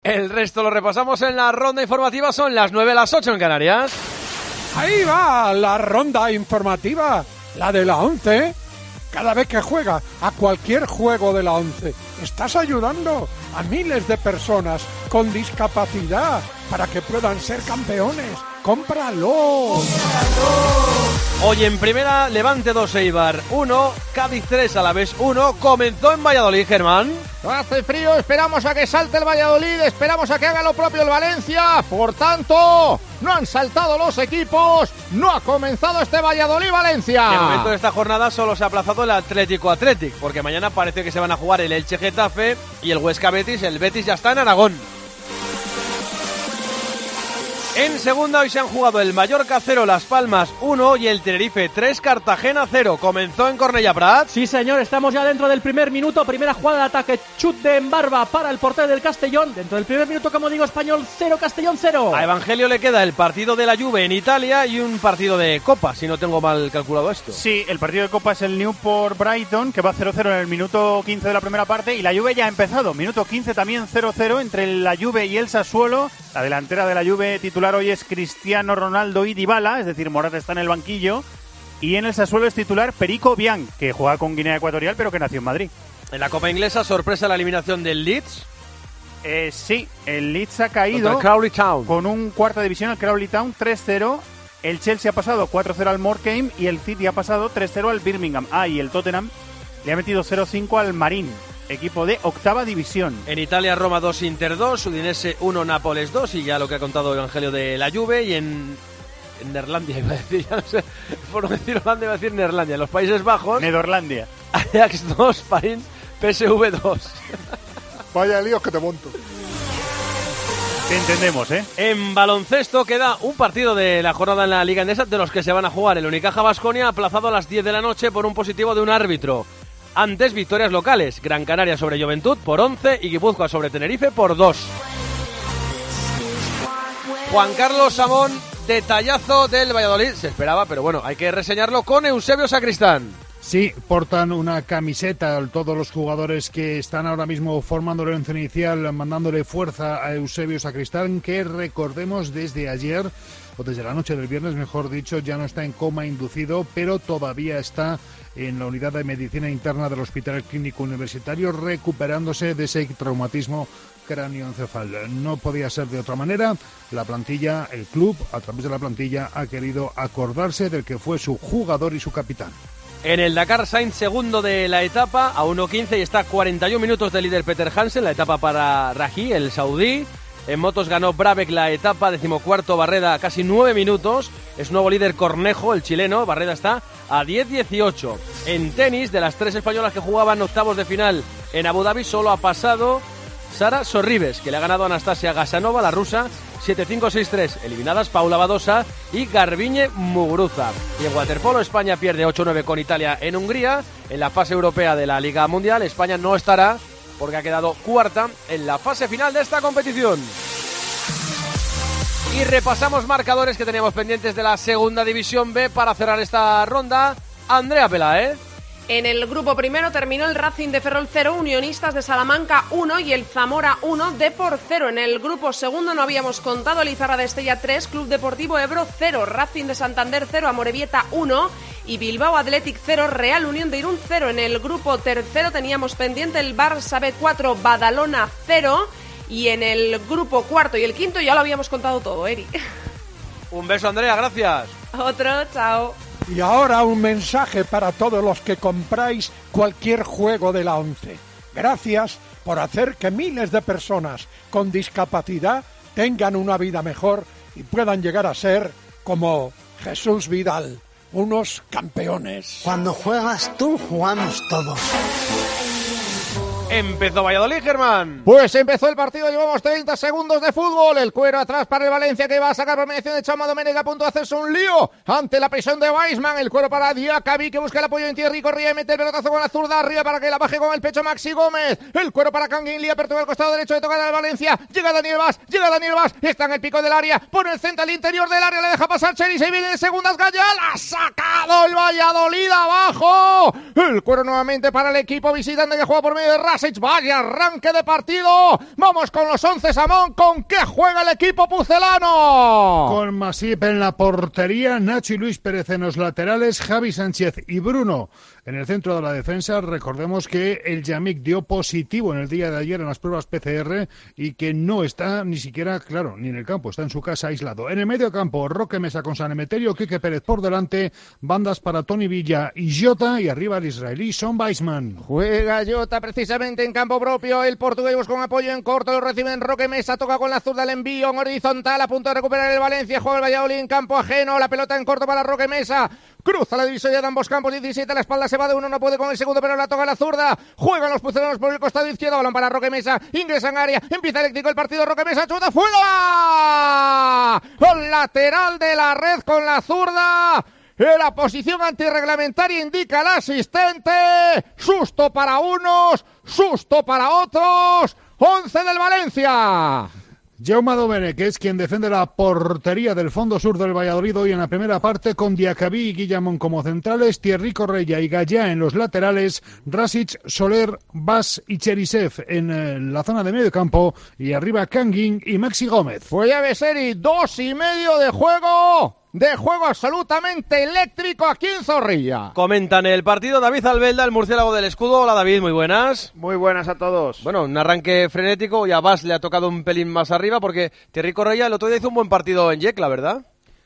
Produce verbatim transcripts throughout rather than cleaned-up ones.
El resto lo repasamos en la ronda informativa, son las nueve, las ocho en Canarias. Ahí va la ronda informativa, la de la once. Cada vez que juega a cualquier juego de la once, estás ayudando a miles de personas con discapacidad para que puedan ser campeones. ¡Cómpralo! Hoy en primera, Levante dos, Eibar uno, Cádiz tres, Alavés uno. Comenzó en Valladolid, Germán. Hace frío, esperamos a que salte el Valladolid, esperamos a que haga lo propio el Valencia. Por tanto, no han saltado los equipos, no ha comenzado este Valladolid-Valencia. En el momento de esta jornada solo se ha aplazado el Atlético Athletic, porque mañana parece que se van a jugar el Elche Getafe y el Huesca Betis. El Betis ya está en Aragón. En segunda hoy se han jugado el Mallorca cero, Las Palmas uno y el Tenerife tres, Cartagena cero. Comenzó en Cornellà Prat. Sí, señor, estamos ya dentro del primer minuto. Primera jugada de ataque, chut de Embarba para el portero del Castellón. Dentro del primer minuto, como digo, Español cero, Castellón cero. A Evangelio le queda el partido de la Juve en Italia y un partido de Copa, si no tengo mal calculado esto. Sí, el partido de Copa es el Newport-Brighton, que va cero cero en el minuto quince de la primera parte, y la Juve ya ha empezado. Minuto quince también cero cero entre la Juve y el Sassuolo. La delantera de la Juve titular hoy es Cristiano Ronaldo y Dybala, es decir, Morata está en el banquillo. Y en el Sassuolo es titular Perico Bian, que juega con Guinea Ecuatorial, pero que nació en Madrid. En la Copa Inglesa, sorpresa la eliminación del Leeds. Eh, sí, el Leeds ha caído Crawley Town con un cuarta división al Crawley Town tres cero. El Chelsea ha pasado cuatro cero al Morecambe y el City ha pasado tres cero al Birmingham. Ah, y el Tottenham le ha metido cero cinco al Marine, equipo de octava división. En Italia, Roma dos, Inter dos, Udinese uno, Nápoles dos, y ya lo que ha contado Evangelio de la Juve. Y en, en Neerlandia, iba a decir, ya no sé, por no decir Holanda, iba a decir Neerlandia. En los Países Bajos, Nederlandia. Ajax dos, París, P S V dos. Vaya líos que te monto. Te entendemos, ¿eh? En baloncesto queda un partido de la jornada en la Liga Endesa de los que se van a jugar. El Unicaja Baskonia aplazado a las diez de la noche por un positivo de un árbitro. Antes, victorias locales. Gran Canaria sobre Juventud por once y Guipúzcoa sobre Tenerife por dos. Juan Carlos Samón, detallazo del Valladolid. Se esperaba, pero bueno, hay que reseñarlo con Eusebio Sacristán. Sí, portan una camiseta todos los jugadores que están ahora mismo formando el once inicial, mandándole fuerza a Eusebio Sacristán, que recordemos desde ayer, o desde la noche del viernes, mejor dicho, ya no está en coma inducido, pero todavía está en la unidad de medicina interna del Hospital Clínico Universitario, recuperándose de ese traumatismo cráneoencefal. No podía ser de otra manera. La plantilla, el club, a través de la plantilla, ha querido acordarse del que fue su jugador y su capitán. En el Dakar, Sainz segundo de la etapa a uno quince y está a cuarenta y un minutos del líder Peter Hansen, la etapa para Raji, el saudí. En motos ganó Brabec la etapa, decimocuarto Barreda, casi nueve minutos. Es nuevo líder Cornejo, el chileno. Barreda está a diez dieciocho. En tenis, de las tres españolas que jugaban octavos de final en Abu Dhabi, solo ha pasado Sara Sorribes, que le ha ganado a Anastasia Gasanova, la rusa, siete cinco seis tres. Eliminadas Paula Badosa y Garbiñe Muguruza. Y en waterpolo, España pierde ocho nueve con Italia en Hungría. En la fase europea de la Liga Mundial, España no estará porque ha quedado cuarta en la fase final de esta competición. Y repasamos marcadores que teníamos pendientes de la segunda división B para cerrar esta ronda. Andrea Peláez. En el grupo primero terminó el Racing de Ferrol cero, Unionistas de Salamanca uno y el Zamora uno, Depor cero. En el grupo segundo no habíamos contado, Lizarra de Estella tres, Club Deportivo Ebro cero, Racing de Santander cero, Amorebieta uno y Bilbao Athletic cero, Real Unión de Irún cero. En el grupo tercero teníamos pendiente el Barça B cuatro, Badalona cero. Y en el grupo cuarto y el quinto ya lo habíamos contado todo, Eri. Un beso, Andrea, gracias. Otro, chao. Y ahora un mensaje para todos los que compráis cualquier juego de la once. Gracias por hacer que miles de personas con discapacidad tengan una vida mejor y puedan llegar a ser como Jesús Vidal, unos campeones. Cuando juegas tú, jugamos todos. Empezó Valladolid, Germán. Pues empezó el partido, llevamos treinta segundos de fútbol. El cuero atrás para el Valencia, que va a sacar por mediación de Chama Domènech, a punto de hacerse un lío ante la presión de Weisman. El cuero para Diakabi, que busca el apoyo en Thierry, corría y mete el pelotazo con la zurda arriba para que la baje con el pecho Maxi Gómez. El cuero para Canguilí, apertura al costado derecho de tocar al Valencia. Llega Daniel Vaz, llega Daniel Vaz, está en el pico del área, pone el centro al interior del área, le deja pasar Cheris y viene de segundas Gallal. Ha sacado el Valladolid abajo. El cuero nuevamente para el equipo visitante, que juega por medio de Ras. Rasic. Vaya arranque de partido. Vamos con los once, Samón. ¿Con qué juega el equipo pucelano? Con Masip en la portería, Nacho y Luis Pérez en los laterales, Javi Sánchez y Bruno en el centro de la defensa. Recordemos que el Yamik dio positivo en el día de ayer en las pruebas P C R y que no está ni siquiera, claro, ni en el campo, está en su casa aislado. En el medio campo, Roque Mesa con San Emeterio, Quique Pérez por delante, bandas para Tony Villa y Jota, y arriba el israelí Son Weisman. Juega Jota precisamente en campo propio, el portugués con apoyo en corto, lo reciben Roque Mesa, toca con la zurda el envío en horizontal, a punto de recuperar el Valencia, juega el Valladolid en campo ajeno, la pelota en corto para Roque Mesa, cruza la divisoria de ambos campos, diecisiete a la espalda, se va de uno, no puede con el segundo, pero la toca la zurda, juegan los pucelanos por el costado izquierdo, balón para Roque Mesa, ingresa en área, empieza eléctrico el partido, Roque Mesa, chuta, fuera, el lateral de la red con la zurda. La posición antirreglamentaria indica el asistente. Susto para unos, susto para otros. once del Valencia. Jaume Domènech, que es quien defiende la portería del fondo sur del Valladolid hoy en la primera parte, con Diacabí y Guillamón como centrales, Thierry Correia y Gallá en los laterales, Rasic, Soler, Bas y Cherisev en eh, la zona de medio campo, y arriba Kangin y Maxi Gómez. Fue a Beseri, dos y medio de juego. De juego absolutamente eléctrico aquí en Zorrilla. Comentan el partido David Albelda, el murciélago del escudo. Hola David, muy buenas. Muy buenas a todos. Bueno, un arranque frenético y a Bas le ha tocado un pelín más arriba porque Thierry Correia el otro día hizo un buen partido en Yecla, ¿verdad?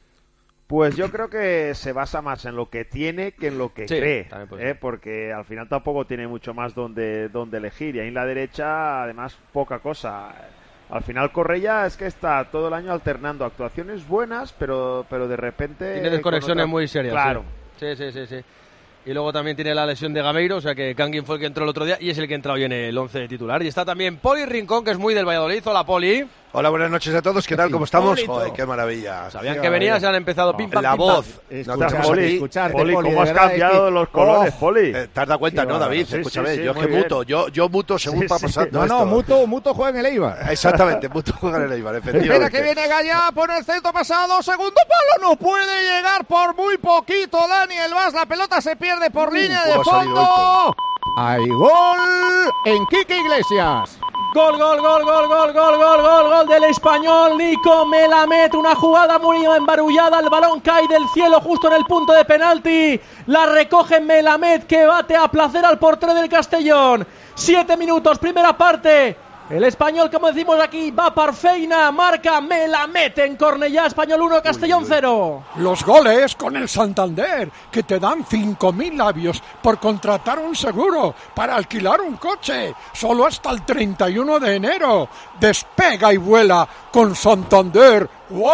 Pues yo creo que se basa más en lo que tiene que en lo que sí, cree, pues, ¿eh? Porque al final tampoco tiene mucho más donde, donde elegir, y ahí en la derecha además poca cosa. Al final Correia es que está todo el año alternando actuaciones buenas, pero pero de repente... Tiene desconexiones otra... muy serias. Claro. Sí. sí, sí, sí, sí. Y luego también tiene la lesión de Gameiro, o sea que Kangin fue el que entró el otro día y es el que ha entrado hoy en el once titular. Y está también Poli Rincón, que es muy del Valladolid. Hola, Poli. Hola, buenas noches a todos. ¿Qué tal? ¿Cómo estamos? Joder, qué maravilla. Sabían que venías, ya han empezado pim pam, la pim, voz. Pam. No te Poli, escucharte, Poli, ¿cómo Poli, has cambiado que... los colores, oh, Poli? Eh, ¿Te has dado cuenta, sí, no, David? Sí, Escúchame, sí, sí, yo es que bien. muto, yo, yo muto según sí, va pasando sí. esto. No, no, muto, muto juega en el Eibar. Exactamente, muto juega en el Eibar, efectivamente. Espera que viene Gallá, pone el centro pasado, segundo palo, no puede llegar por muy poquito Daniel Bas, la pelota se pierde por uh, línea de fondo. Hay gol en Quique Iglesias. Gol, gol, gol, gol, gol, gol, gol, gol, gol del español Nico Melamed, una jugada muy embarullada, el balón cae del cielo justo en el punto de penalti, la recoge Melamed que bate a placer al portero del Castellón. Siete minutos, primera parte. El español, como decimos aquí, va Parfeina, marca Melamed en Cornellá, Español uno, Castellón cero. Los goles con el Santander, que te dan cinco mil labios por contratar un seguro para alquilar un coche, solo hasta el treinta y uno de enero. Despega y vuela con Santander.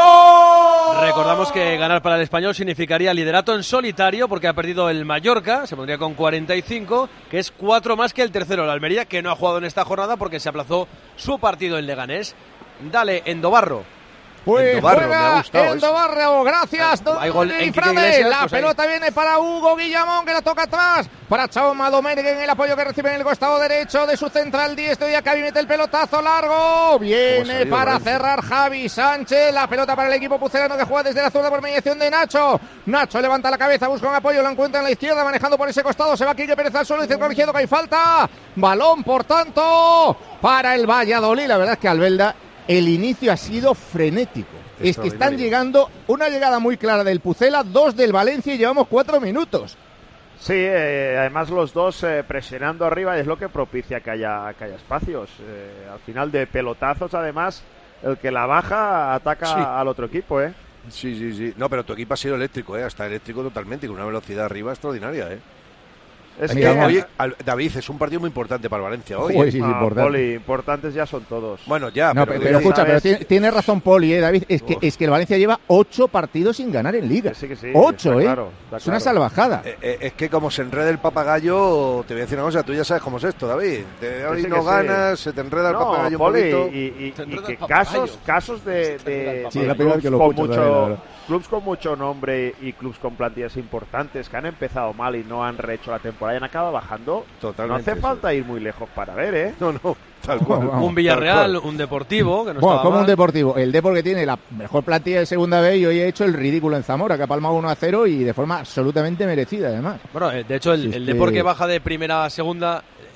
¡Wow! Recordamos que ganar para el Español significaría liderato en solitario porque ha perdido el Mallorca, se pondría con cuarenta y cinco, que es cuatro más que el tercero, el Almería, que no ha jugado en esta jornada porque se aplazó su partido en Leganés. Dale, Endobarro. Pues Endobarro, juega me ha gustado Endobarro, gracias. Hay gol en Quique Frade. Iglesias, La pues pelota ahí. viene para Hugo Guillamón, que la toca atrás. Para Jaume Domènech en el apoyo que recibe en el costado derecho de su central diestro. Y acá mete el pelotazo largo. Viene para cerrar Javi Sánchez. La pelota para el equipo pucelano que juega desde la zurda por mediación de Nacho. Nacho levanta la cabeza, busca un apoyo, lo encuentra en la izquierda, manejando por ese costado. Se va Quique Pérez al suelo, dice el corrigiendo que hay falta. Balón, por tanto, para el Valladolid. La verdad es que Albelda, el inicio ha sido frenético. Es que están llegando una llegada muy clara del Pucela, dos del Valencia y llevamos cuatro minutos. Sí, eh, además los dos eh, presionando arriba es lo que propicia que haya, que haya espacios. Eh, al final de pelotazos, además, el que la baja ataca sí. al otro equipo, ¿eh? Sí, sí, sí. No, pero tu equipo ha sido eléctrico, ¿eh? Hasta eléctrico totalmente, con una velocidad arriba extraordinaria, ¿eh? Es que, oye, David, es un partido muy importante para Valencia hoy. Uy, sí, sí, ah, importante. Poli, importantes ya son todos. Bueno, ya, no, pero, pero, pero escucha, pero tiene, tiene razón Poli, eh, David. Es que, Uf. es que el Valencia lleva ocho partidos sin ganar en Liga. Sí, que sí, ocho, ¿eh? Claro, es claro. una salvajada. Eh, eh, es que como se enreda el papagayo, te voy a decir una cosa, tú ya sabes cómo es esto, David. Te, hoy sí no ganas, sí. se te enreda el no, papagayo Poli, un y, y, y que papagayo. casos, casos de, de, sí, de la primera clubs, que lo con escucho, mucho, también, clubs con mucho nombre y clubs con plantillas importantes que han empezado mal y no han rehecho la temporada y han acabado bajando. Totalmente. No hace eso. falta ir muy lejos para ver, ¿eh? No, no, tal cual. Vamos, un Villarreal, un Deportivo, que no bueno, estaba como mal. un Deportivo. El Depor que tiene la mejor plantilla de segunda B y hoy ha hecho el ridículo en Zamora, que ha palmado uno a cero y de forma absolutamente merecida, además. Bueno, de hecho, el, sí, el que... Depor que baja de primera a segunda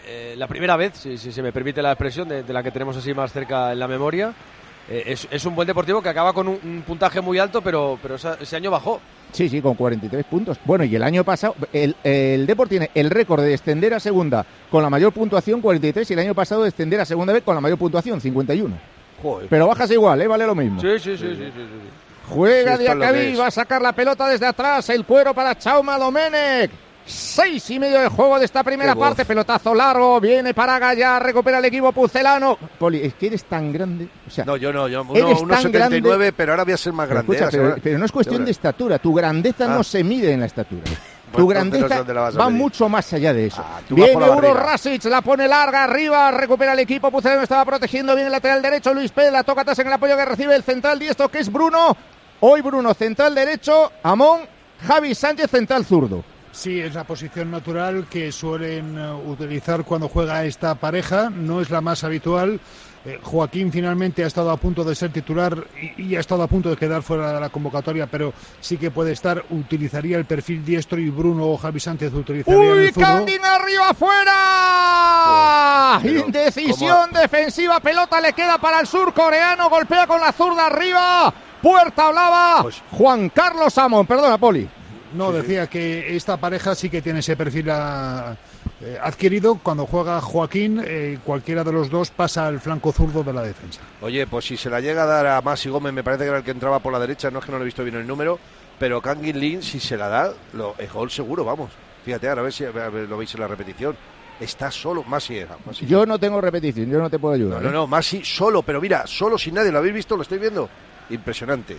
eh, la primera vez, si, si se me permite la expresión, de, de la que tenemos así más cerca en la memoria. Eh, es, es un buen Deportivo que acaba con un, un puntaje muy alto, pero, pero esa, ese año bajó. Sí, sí, con cuarenta y tres puntos. Bueno, y el año pasado, el, el Depor tiene el récord de descender a segunda con la mayor puntuación, cuarenta y tres, y el año pasado descender a segunda vez con la mayor puntuación, cincuenta y uno. Joder. Pero bajas igual, ¿eh? Vale lo mismo. Sí, sí, sí, sí, sí, sí, sí. Juega sí, Diacabí, va a sacar la pelota desde atrás, el cuero para Chauma Domenech. Seis y medio de juego de esta primera parte, pelotazo largo, viene para Gallar, recupera el equipo pucelano. Poli, es que eres tan grande. O sea, no, yo no, yo uno setenta y nueve, pero ahora voy a ser más grande. Pero, escucha, pero, pero no es cuestión de estatura, tu grandeza ah. no se mide en la estatura. Pues tu grandeza va mucho más allá de eso. Ah, viene Uro Rasic, la pone larga arriba, recupera el equipo pucelano, estaba protegiendo bien el lateral derecho, Luis Pérez, la toca atrás en el apoyo que recibe el central diestro, que es Bruno. Hoy Bruno, central derecho, Amón, Javi Sánchez, central zurdo. Sí, es la posición natural que suelen uh, utilizar cuando juega esta pareja, no es la más habitual. Eh, Joaquín finalmente ha estado a punto de ser titular y, y ha estado a punto de quedar fuera de la convocatoria, pero sí que puede estar, utilizaría el perfil diestro y Bruno o Javi Sánchez utilizaría ¡Uy, el zurdo. Candin arriba, fuera! Oh, Indecisión ¿cómo? Defensiva, pelota le queda para el surcoreano, golpea con la zurda arriba, puerta hablaba pues, Juan Carlos Amón, perdona Poli. No, decía que esta pareja sí que tiene ese perfil a, eh, adquirido. Cuando juega Joaquín, eh, cualquiera de los dos pasa al flanco zurdo de la defensa. Oye, pues si se la llega a dar a Masi Gómez, me parece que era el que entraba por la derecha, no es que no le he visto bien el número, pero Kangin Lee, si se la da, lo, es gol seguro, vamos. Fíjate, ahora a ver si a ver, lo veis en la repetición. Está solo, Masi era. Masi. Yo no tengo repetición, yo no te puedo ayudar. No, no, no, Masi solo, pero mira, solo sin nadie, ¿lo habéis visto? ¿Lo estoy viendo? Impresionante.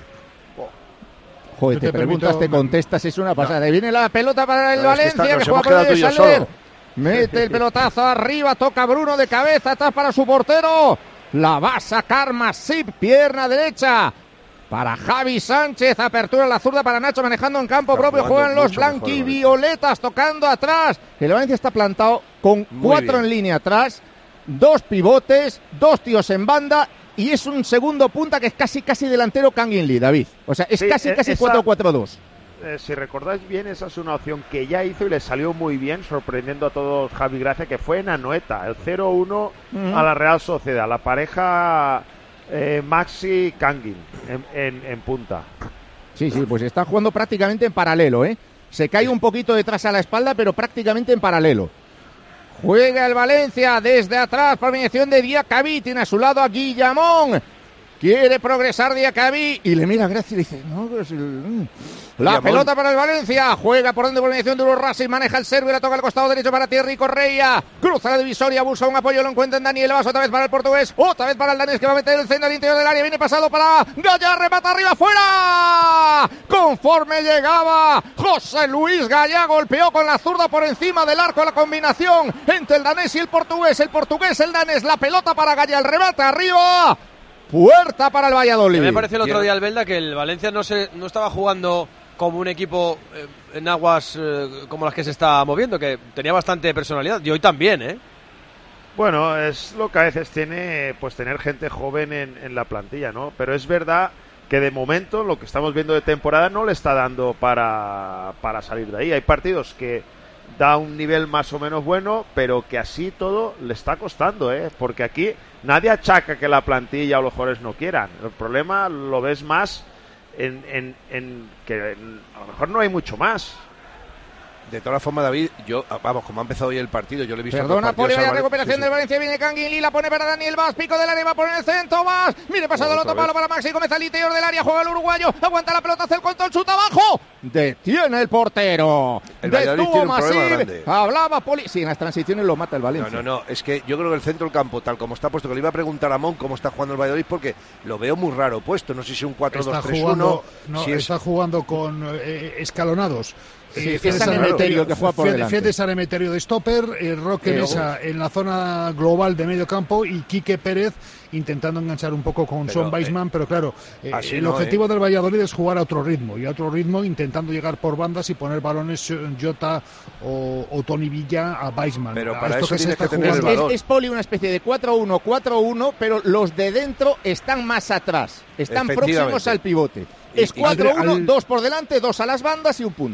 Joder, te, te preguntas, permito... te contestas, es una pasada. No. Viene la pelota para el no, Valencia, es que, está, que juega por el Saler. Mete el pelotazo arriba, toca Bruno de cabeza, está para su portero. La va a sacar Masip, pierna derecha. Para Javi Sánchez, apertura la zurda para Nacho, manejando en campo está propio. Juegan los blanquivioletas, tocando atrás. El Valencia está plantado con Muy cuatro bien. En línea atrás, dos pivotes, dos tíos en banda. Y es un segundo punta que es casi casi delantero Kangin Lee, David. O sea, es sí, casi casi cuatro cuatro dos. Eh, si recordáis bien, esa es una opción que ya hizo y le salió muy bien, sorprendiendo a todos Javi Gracia, que fue en Anoeta, el cero uno uh-huh. a la Real Sociedad, la pareja eh, Maxi Kangin en, en, en punta. Sí, sí, pues está jugando prácticamente en paralelo, ¿eh? Se cae un poquito detrás a la espalda, pero prácticamente en paralelo. Juega el Valencia desde atrás por mediación de Diacabí, tiene a su lado a Guillamón, quiere progresar Diacabí y le mira a Gracia y le dice no, pues el... la Guillamón. Pelota para el Valencia, juega por donde por mediación de Uro Rasic, maneja el serbio, la toca al costado derecho para Thierry Correia, cruza la divisoria, busca un apoyo, lo encuentra en Daniel Vaz, otra vez para el portugués, otra vez para el danés que va a meter el centro al interior del área, viene pasado para Gallar, remata arriba, fuera, conforme llegaba José Luis Gallar, golpeó con la zurda por encima del arco, la combinación entre el danés y el portugués, el portugués, el danés, la pelota para Gallar, el remate arriba, puerta para el Valladolid. Me parece el otro día, Albelda, que el Valencia no se no estaba jugando como un equipo eh, en aguas eh, como las que se está moviendo, que tenía bastante personalidad, y hoy también, ¿eh? Bueno, es lo que a veces tiene, pues tener gente joven en, en la plantilla, ¿no? Pero es verdad que de momento lo que estamos viendo de temporada no le está dando para, para salir de ahí. Hay partidos que da un nivel más o menos bueno, pero que así todo le está costando, ¿eh? Porque aquí nadie achaca que la plantilla o los jugadores no quieran. El problema lo ves más en, en, en que en, a lo mejor no hay mucho más. De todas formas, David, yo, vamos, como ha empezado hoy el partido, yo le he visto... Perdona, pone la recuperación sí, sí. del Valencia, viene Kangin Lee, la pone para Daniel Vaz, pico del área, va a poner el centro, Vaz, mire pasado el otro palo para Maxi Gómez al interior del área, juega el uruguayo, aguanta la pelota, hace el control, chuta abajo, detiene el portero, el detuvo Masip, hablaba Poli, sí, en las transiciones lo mata el Valencia. No, no, no, es que yo creo que el centro del campo, tal como está puesto, que le iba a preguntar a Mon cómo está jugando el Valladolid, porque lo veo muy raro puesto, no sé si es un cuatro dos tres uno... No, si está es... jugando con eh, escalonados. Sí, eh, Fede Sanemeterio que juega por delante. Fede Sanemeterio de stopper, eh, Roque eh, Mesa en la zona global de medio campo y Quique Pérez intentando enganchar un poco con Son Weisman, eh, pero claro, eh, el no, objetivo eh. del Valladolid es jugar a otro ritmo y a otro ritmo intentando llegar por bandas y poner balones Jota o, o Tony Villa a Weisman. Pero a para esto eso que se que está tener el es, es Poli una especie de cuatro uno cuatro uno, pero los de dentro están más atrás, están próximos al pivote. Es cuatro uno, dos por delante, dos a las bandas y un punta.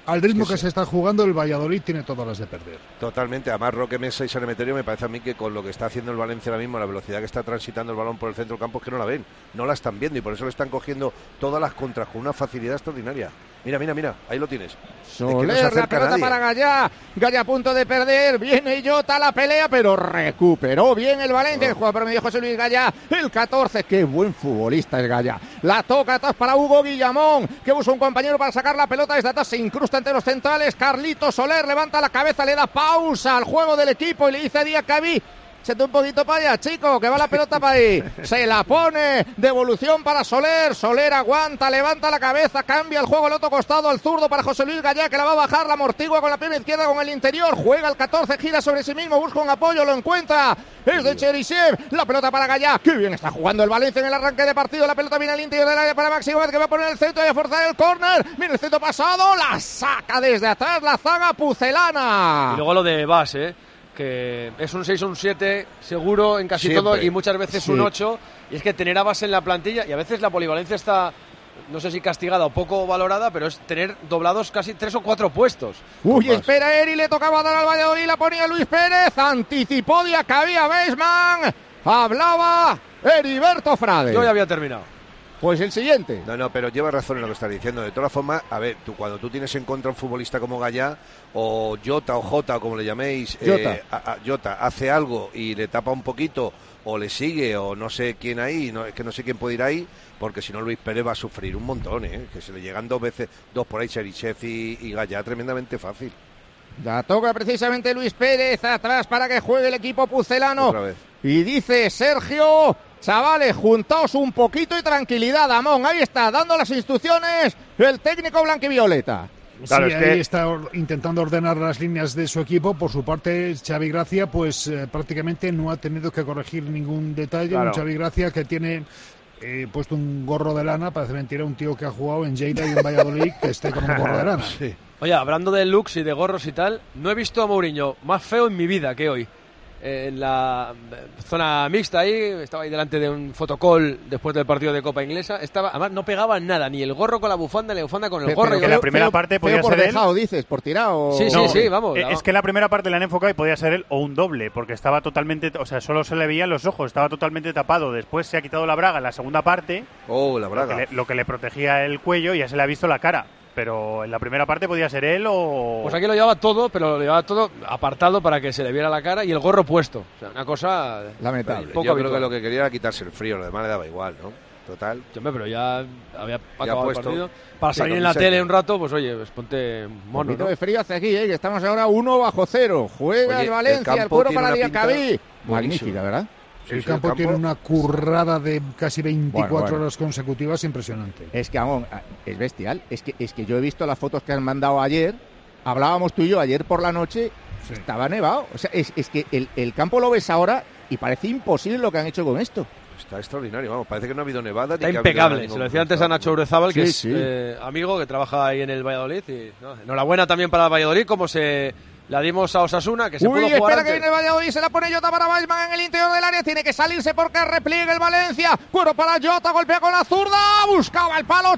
al ritmo es que que sí. se está jugando, el Valladolid tiene todas las de perder. Totalmente, además Roque Mesa y San Emeterio me parece a mí que con lo que está haciendo el Valencia ahora mismo, la velocidad que está transitando el balón por el centro del campo, es que no la ven, no la están viendo y por eso le están cogiendo todas las contras con una facilidad extraordinaria. Mira, mira, mira, ahí lo tienes. Soler, es que no la pelota para Gallá, Gallá a punto de perder, viene Jota a la pelea, pero recuperó bien el Valencia, oh. el juego promedio José Luis Gallá, el catorce, qué buen futbolista es Gallá, la toca atrás para Hugo Guillamón, que busca un compañero para sacar la pelota desde atrás, se incrusta entre los centrales, Carlito Soler levanta la cabeza, le da pausa al juego del equipo y le dice a Diacabí: échate un poquito para allá, chico, que va la pelota para ahí. Se la pone, devolución para Soler. Soler aguanta, levanta la cabeza, cambia el juego al otro costado, al zurdo para José Luis Gallá, que la va a bajar, la amortigua con la pierna izquierda, con el interior. Juega el catorce, gira sobre sí mismo, busca un apoyo, lo encuentra. Es de Cherisev, la pelota para Gallá. Qué bien está jugando el Valencia en el arranque de partido. La pelota viene al interior del área para Maxi Gómez, que va a poner el centro y a forzar el córner. Viene el centro pasado, la saca desde atrás la zaga pucelana. Y luego lo de Bas, ¿eh? Que es un seis o un siete seguro en casi Siempre. todo y muchas veces Sí. un ocho, y es que tener a Bas en la plantilla, y a veces la polivalencia está, no sé si castigada o poco valorada, pero es tener doblados casi tres o cuatro puestos. Uy, espera Eri, le tocaba dar al Valladolid, la ponía Luis Pérez, anticipó Diacabí, Beisman, hablaba Heriberto Frade. Yo ya había terminado. Pues el siguiente. No, no, pero lleva razón en lo que está diciendo. De todas formas, a ver, tú cuando tú tienes en contra un futbolista como Gallá, o Jota o Jota, o como le llaméis, Jota. Eh, a, a, Jota hace algo y le tapa un poquito, o le sigue, o no sé quién ahí, no, es que no sé quién puede ir ahí, porque si no Luis Pérez va a sufrir un montón, ¿eh? Que se le llegan dos veces, dos por ahí, Cherisev y, y Gallá, tremendamente fácil. La toca precisamente Luis Pérez atrás para que juegue el equipo pucelano. Otra vez. Y dice Sergio: chavales, juntaos un poquito y tranquilidad, Amón. Ahí está, dando las instrucciones el técnico blanquivioleta. Claro, sí, ahí que... está or- intentando ordenar las líneas de su equipo. Por su parte, Xavi Gracia, pues eh, prácticamente no ha tenido que corregir ningún detalle. Claro. Un Xavi Gracia que tiene eh, puesto un gorro de lana, parece mentira, un tío que ha jugado en Lleida y en Valladolid que esté con un gorro de lana. Sí. Oye, hablando de looks y de gorros y tal, no he visto a Mourinho más feo en mi vida que hoy. En la zona mixta ahí, estaba ahí delante de un fotocall después del partido de Copa Inglesa, estaba, además no pegaba nada, ni el gorro con la bufanda, ni la bufanda con el Pero, gorro. pero que la primera parte podía por ser él. dejado, dices, por tirado. Sí, sí, No, sí, vamos. Es que la primera parte la han enfocado y podía ser él o un doble, porque estaba totalmente, o sea, solo se le veían los ojos, estaba totalmente tapado. Después se ha quitado la braga en la segunda parte. Oh, la braga. Lo que le, lo que le protegía el cuello y ya se le ha visto la cara. Pero en la primera parte podía ser él o... Pues aquí lo llevaba todo, pero lo llevaba todo apartado para que se le viera la cara y el gorro puesto. O sea, una cosa lamentable. Yo creo que lo que quería era quitarse el frío, lo demás le daba igual, ¿no? Total. Hombre, pero ya había acabado puesto. el partido. Para Sí, salir en la camiseta. tele un rato, pues oye, pues ponte mono, Un poquito ¿no? de frío hace aquí, ¿eh? Que estamos ahora uno bajo cero. Juega Oye, el Valencia, el el, campo cuero tiene para una pinta Diacabí. buenísima. Magnífica, ¿verdad? Sí, el sí, campo el campo- tiene una currada de casi veinticuatro Bueno, bueno. horas consecutivas impresionante. Es que, Amón, es bestial. Es que, es que yo he visto las fotos que han mandado ayer. Hablábamos tú y yo ayer por la noche. Sí. Estaba nevado. O sea, es, es que el, el campo lo ves ahora y parece imposible lo que han hecho con esto. Está extraordinario, vamos, parece que no ha habido nevada. Está ni que ha habido impecable. ningún Se lo decía antes a cruzado. Nacho Urezábal, que Sí, es sí. eh, amigo, que trabaja ahí en el Valladolid. Y, no, enhorabuena también para el Valladolid, como se la dimos a Osasuna, que se Uy, pudo espera jugar que antes. viene el Valladolid, se la pone Jota para Weissman en el interior del área, tiene que salirse porque repliegue el Valencia, cuero para Jota, golpea con la zurda, buscaba el palo,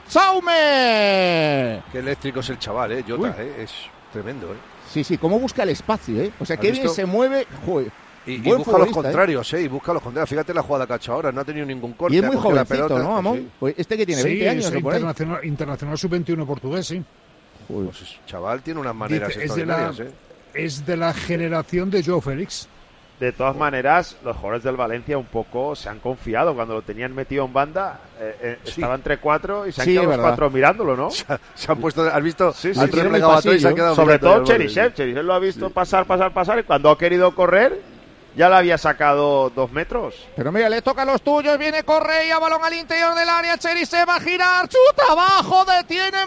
Chaume. Qué eléctrico es el chaval, ¿eh? Jota, ¿eh? Es tremendo, ¿eh? Sí, sí, cómo busca el espacio, ¿eh? O sea, ¿Has qué bien visto? se mueve, joder. Y, y Buen busca los futbolista, ¿eh? contrarios, ¿eh? Y busca los contrarios. Fíjate la jugada que ha hecho ahora, no ha tenido ningún corte. Y es ha muy cogido la jovencito, pelota, ¿no, Amón? sí. Pues este que tiene Sí, veinte años es o por ahí. internacional, internacional sub veintiuno portugués, sí. Pues ese chaval tiene unas maneras Dice, es, de la, extraordinarias, ¿eh? es de la generación de Joao Félix. De todas maneras, los jugadores del Valencia un poco se han confiado. Cuando lo tenían metido en banda, eh, eh, Sí. estaba entre cuatro y se han Sí, quedado los verdad. cuatro mirándolo, ¿no? Se, ha- se han puesto, ¿has visto? Sí, sí, Han sí, en el replegado a todo y se pasillo. han quedado Sobre mirando todo el borde. Cherisev. Cherisev lo ha visto pasar, pasar, pasar y cuando ha querido correr ya le había sacado dos metros. Pero mira, le toca a los tuyos, viene Correa, balón al interior del área, Cherisev va a girar, chuta abajo, detiene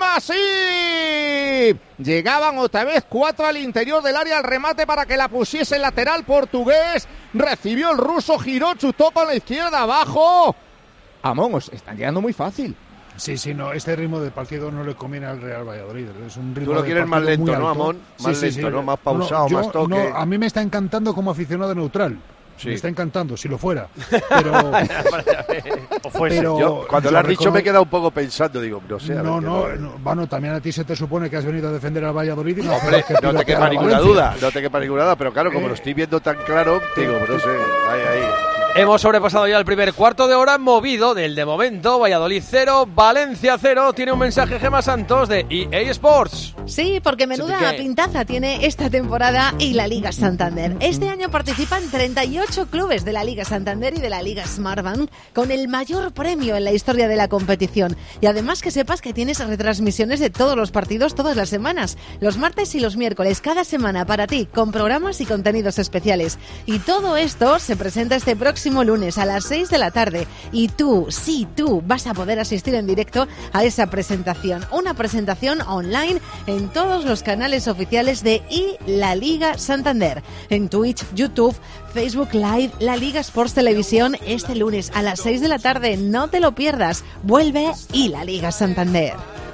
Masip. Llegaban otra vez cuatro al interior del área, al remate para que la pusiese el lateral portugués, recibió el ruso, giró, chutó con la izquierda abajo. Amón, os están llegando muy fácil. Sí, sí, no, este ritmo de partido no le conviene al Real Valladolid. Es un ritmo Tú lo de quieres más partido muy lento, ¿no, alto. Amón? Más lento, ¿no? Más No, pausado, yo más toque. no, a mí me está encantando como aficionado neutral. Sí. Me está encantando, si lo fuera. Pero, o fuese. pero yo, cuando lo has dicho me he quedado un poco pensando, digo, no sé. No, no, no, bueno, también a ti se te supone que has venido a defender al Valladolid y no, hombre, que no te quepa ninguna duda, no te quepa ninguna duda, pero claro, como eh, lo estoy viendo tan claro, digo, no sé, ahí, ahí. Hemos sobrepasado ya el primer cuarto de hora, movido del de momento, Valladolid cero, Valencia cero. Tiene un mensaje Gemma Santos de E A Sports. Sí, porque menuda pintaza tiene esta temporada y la Liga Santander. Este año participan treinta y ocho clubes de la Liga Santander y de la Liga Smartbank, con el mayor premio en la historia de la competición. Y además que sepas que tienes retransmisiones de todos los partidos todas las semanas, los martes y los miércoles, cada semana para ti, con programas y contenidos especiales. Y todo esto se presenta este próximo lunes a las seis de la tarde. Y tú, sí, tú, vas a poder asistir en directo a esa presentación. Una presentación online en todos los canales oficiales de I La Liga Santander. En Twitch, YouTube, Facebook Live, La Liga Sports Televisión, este lunes a las seis de la tarde. No te lo pierdas. Vuelve I La Liga Santander.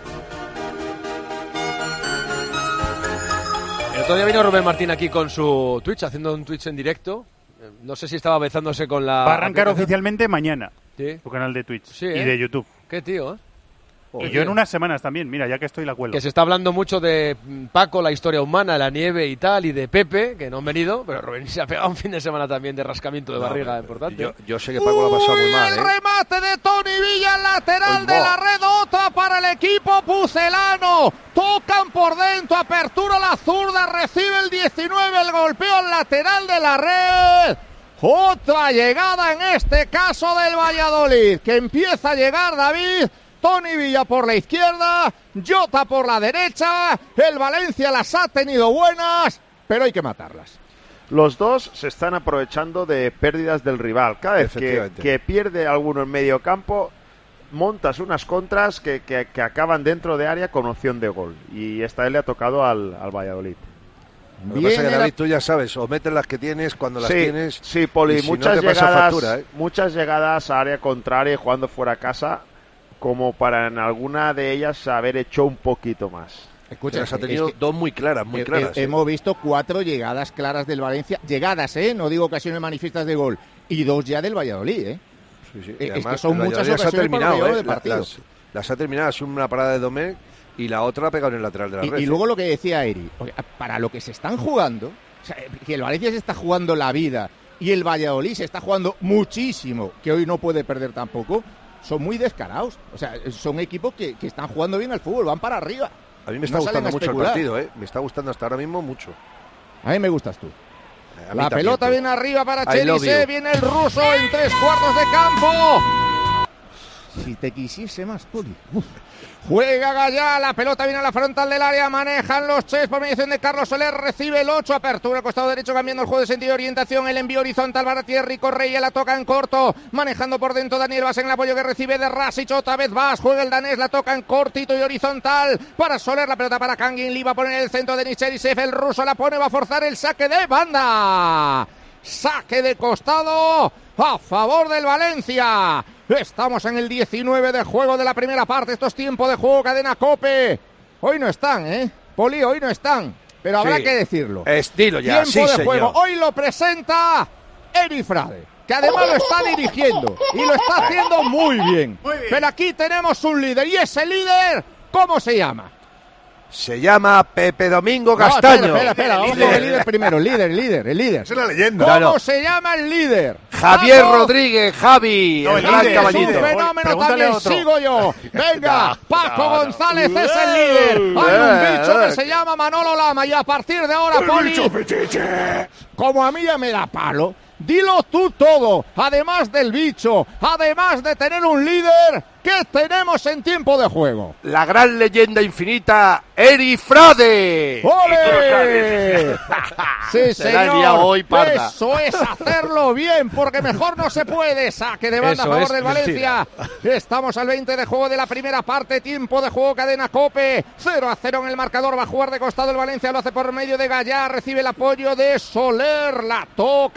El otro día vino Rubén Martín aquí con su Twitch, haciendo un Twitch en directo. No sé si estaba bezándose con la... Va a arrancar oficialmente mañana. ¿Sí? Tu canal de Twitch sí, y ¿eh? de YouTube. Qué tío, ¿eh? Y yo en unas semanas también, mira, ya que estoy la cuelo. Que se está hablando mucho de Paco, la historia humana, la nieve y tal, y de Pepe, que no han venido, pero Rubén se ha pegado un fin de semana también de rascamiento de no, barriga importante. Yo, yo sé que Paco lo ha pasado muy mal, ¿eh? El remate de Toni Villa, lateral Uy, de la red, otra para el equipo pucelano. Tocan por dentro, apertura la zurda, recibe el diecinueve, el golpeo al lateral de la red. Otra llegada en este caso del Valladolid, que empieza a llegar David. Toni Villa por la izquierda, Jota por la derecha. El Valencia las ha tenido buenas, pero hay que matarlas. Los dos se están aprovechando de pérdidas del rival. Cada vez que, que pierde alguno en medio campo, montas unas contras que, que, que acaban dentro de área con opción de gol. Y esta vez le ha tocado al, al Valladolid. Lo que pasa es que, David, tú ya sabes, o metes las que tienes cuando las sí, tienes. Sí, Poli, si muchas, no llegadas, factura, ¿eh? muchas llegadas a área contraria y jugando fuera a casa, como para en alguna de ellas haber hecho un poquito más. Escucha, has tenido es que dos muy claras, muy eh, claras. Eh, eh. Hemos visto cuatro llegadas claras del Valencia, llegadas, ¿eh? No digo ocasiones manifiestas de gol, y dos ya del Valladolid, ¿eh? Sí, sí. Eh, además, es que son muchas ocasiones ha terminado, ¿eh? del partido. Las, las ha terminado, ha sido una parada de Domecq y la otra ha pegado en el lateral de la y, red. Y luego lo que decía Eri, para lo que se están jugando, o sea, que el Valencia se está jugando la vida y el Valladolid se está jugando muchísimo, que hoy no puede perder tampoco, son muy descarados. O sea, son equipos que, que están jugando bien al fútbol, van para arriba. A mí me está no gustando mucho el partido, ¿eh? Me está gustando hasta ahora mismo mucho. A mí me gustas tú. La también, pelota tú. viene arriba para Cherise, viene el ruso en tres cuartos de campo. Si te quisiese más, Poli. Uf. Juega Gallá, la pelota viene a la frontal del área, manejan los Ches por mediación de Carlos Soler, recibe el ocho, apertura al costado derecho cambiando el juego de sentido de orientación, el envío horizontal para Thierry Correia, la toca en corto, manejando por dentro Daniel Vaz en el apoyo que recibe de Rasic, otra vez Vaz, juega el danés, la toca en cortito y horizontal para Soler, la pelota para Kangin Lee, va a poner en el centro de Nicherisev, el ruso la pone, va a forzar el saque de banda, saque de costado a favor del Valencia. Estamos en el diecinueve de juego de la primera parte. Esto es tiempo de juego, cadena COPE. Hoy no están, ¿eh? Poli, hoy no están. Pero habrá sí, que decirlo. Estilo ya, tiempo sí, de señor. juego. Hoy lo presenta Eri Frade, que además lo está dirigiendo. Y lo está haciendo muy bien. muy bien. Pero aquí tenemos un líder. Y ese líder, ¿cómo se llama? Se llama Pepe Domingo Castaño. No, espera, espera, espera. Vamos con el líder primero. El líder, el líder, el líder. Es la leyenda. ¿Cómo no, no. se llama el líder? Javier Paco Rodríguez, Javi, no, el, el gran líder, caballito. Es un fenómeno también, sigo yo. Venga, Paco González es el líder. Hay un bicho que se llama Manolo Lama y a partir de ahora, Poli, como a mí ya me da palo, dilo tú todo, además del bicho, además de tener un líder, ¿qué tenemos en tiempo de juego? La gran leyenda infinita, Eri Frade. ¡Ole! Sí, señor. Hoy, parda. Eso es hacerlo bien, porque mejor no se puede. Saque de banda a favor del Valencia. Estamos al veinte de juego de la primera parte. Tiempo de juego, cadena COPE. cero a cero en el marcador. Va a jugar de costado el Valencia. Lo hace por medio de Gallá. Recibe el apoyo de Soler. La toca atrás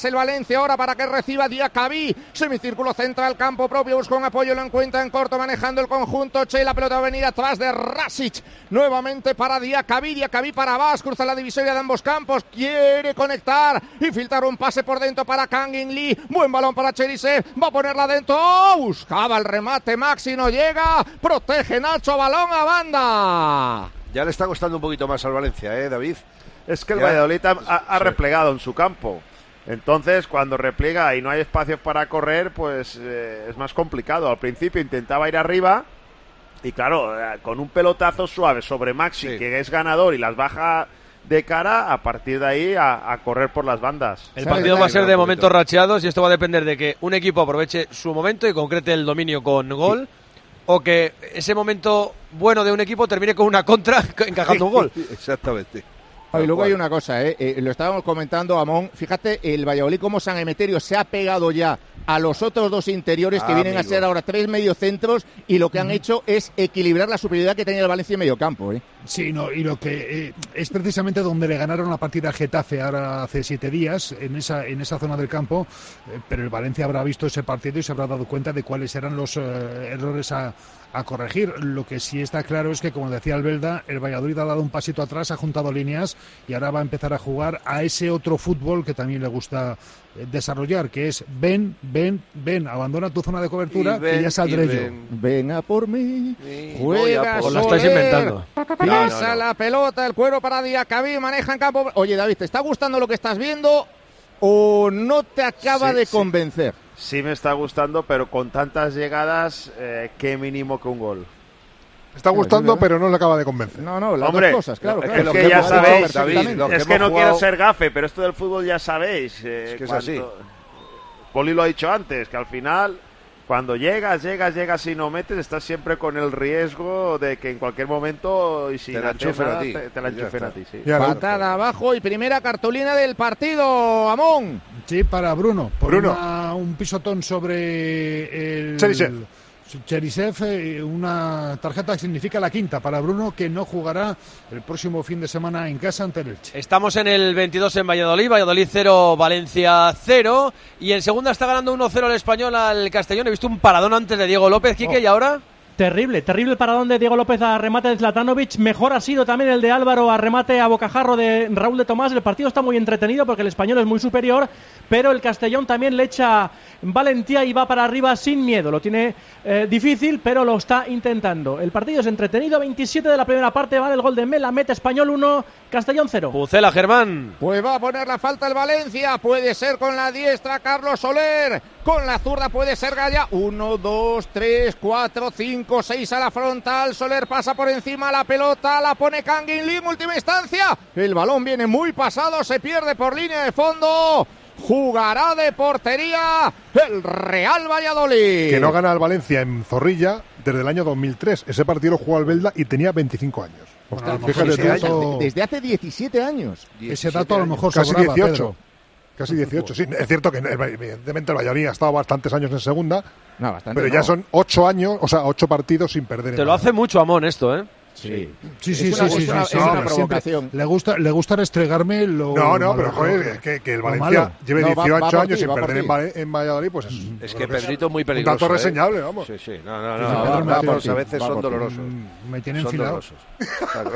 pase el Valencia ahora para que reciba Diacabí. Semicírculo central, campo propio, busca un apoyo, lo encuentra en corto, manejando el conjunto Che. La pelota va a venir atrás de Rasic. Nuevamente para Diacabí, Diacabí para Bas, cruza la divisoria de ambos campos, quiere conectar y filtrar un pase por dentro para Kangin Lee. Buen balón para Cherisev, va a ponerla dentro. ¡Oh! Buscaba el remate Maxi, no llega. Protege Nacho, balón a banda. Ya le está costando un poquito más al Valencia, ¿eh, David? Es que el ya. Valladolid ha, ha Sí. replegado en su campo. Entonces, cuando repliega y no hay espacios para correr, pues eh, es más complicado. Al principio intentaba ir arriba y, claro, eh, con un pelotazo suave sobre Maxi, sí. que es ganador y las baja de cara, a partir de ahí a, a correr por las bandas. El partido va a ser de momentos racheados y esto va a depender de que un equipo aproveche su momento y concrete el dominio con gol, sí. o que ese momento bueno de un equipo termine con una contra encajando un gol. Exactamente. Y luego hay una cosa, ¿eh? Eh, lo estábamos comentando, Amón, fíjate, el Valladolid como San Emeterio se ha pegado ya a los otros dos interiores, ah, que vienen amigo. a ser ahora tres mediocentros, y lo que han mm. hecho es equilibrar la superioridad que tenía el Valencia en mediocampo, ¿eh? Sí, no, y lo que eh, es precisamente donde le ganaron la partida al Getafe ahora hace siete días, en esa en esa zona del campo, eh, pero el Valencia habrá visto ese partido y se habrá dado cuenta de cuáles eran los eh, errores a, a corregir. Lo que sí está claro es que, como decía Albelda, el Valladolid ha dado un pasito atrás, ha juntado líneas y ahora va a empezar a jugar a ese otro fútbol que también le gusta eh, desarrollar, que es ven, ven, ven, abandona tu zona de cobertura, ven, que ya saldré yo. Ven. ven a por mí, sí, juega Soler. Os la estáis inventando. Pisa no, no, no. la pelota, el cuero para Diacabí, maneja en campo. Oye, David, ¿te está gustando lo que estás viendo o no te acaba sí, de convencer? Sí. sí me está gustando, pero con tantas llegadas, eh, qué mínimo que un gol. Me está gustando, pero no le acaba de convencer. No, no, las Hombre, dos cosas, claro. Es claro. que, lo que, que ya sabéis, David, lo que es que no jugado... quiero ser gafe, pero esto del fútbol ya sabéis. Eh, es que es cuando... así. Poli lo ha dicho antes, que al final, cuando llegas, llegas, llegas y no metes, estás siempre con el riesgo de que en cualquier momento, y si te la enchufen a ti. Te, te la enchufen a ti, sí. Patada abajo y primera cartulina del partido, Amón. Sí, para Bruno. Por Bruno. Una, un pisotón sobre el... Cherisev. Cherisev, una tarjeta que significa la quinta para Bruno, que no jugará el próximo fin de semana en casa ante el Elche. Estamos en el veintidós en Valladolid, Valladolid cero, Valencia cero, y en segunda está ganando uno cero el Español al Castellón. He visto un paradón antes de Diego López, Quique, oh. ¿y ahora? Terrible, terrible el paradón de Diego López a remate de Zlatanovic. Mejor ha sido también el de Álvaro a remate a bocajarro de Raúl de Tomás. El partido está muy entretenido porque el Español es muy superior, pero el Castellón también le echa valentía y va para arriba sin miedo. Lo tiene eh, difícil, pero lo está intentando. El partido es entretenido. veintisiete de la primera parte, vale el gol de Melamed. Español uno, Castellón cero. Pucela, Germán. Pues va a poner la falta el Valencia. Puede ser con la diestra Carlos Soler. Con la zurda puede ser Gaya. Uno, dos, tres, cuatro, cinco, seis a la frontal. Soler pasa por encima la pelota. La pone Kangin Lee en última instancia. El balón viene muy pasado. Se pierde por línea de fondo. Jugará de portería el Real Valladolid. Que no gana el Valencia en Zorrilla desde el año dos mil tres. Ese partido lo jugó Albelda y tenía veinticinco años. Ostras, fíjate, desde, dato... desde hace diecisiete años. Ese dato a lo mejor casi sobraba, dieciocho. Pedro. Casi dieciocho, sí. Es cierto que evidentemente el Valladolid ha estado bastantes años en segunda, no, bastante pero no. ya son ocho años, o sea, ocho partidos sin perder. Te lo hace mucho Amón esto, ¿eh? Sí, sí, sí, es una, sí, es una, sí, es sí, una sí, provocación. Le gusta, le gusta restregarme lo. No, no, pero malo, joder, que, que el lo Valencia malo. lleve No, dieciocho va, va años ti, sin va perder en, ti. Va- en Valladolid, pues es, Es que creo Pedrito es muy un peligroso. dato ¿eh? reseñable, vamos. Sí, sí, no, no, Sí, no. sí, va- Pedro, va- me vamos, tiene- a veces va son por ti. dolorosos. Me tienen Son enfilado. dolorosos. Claro.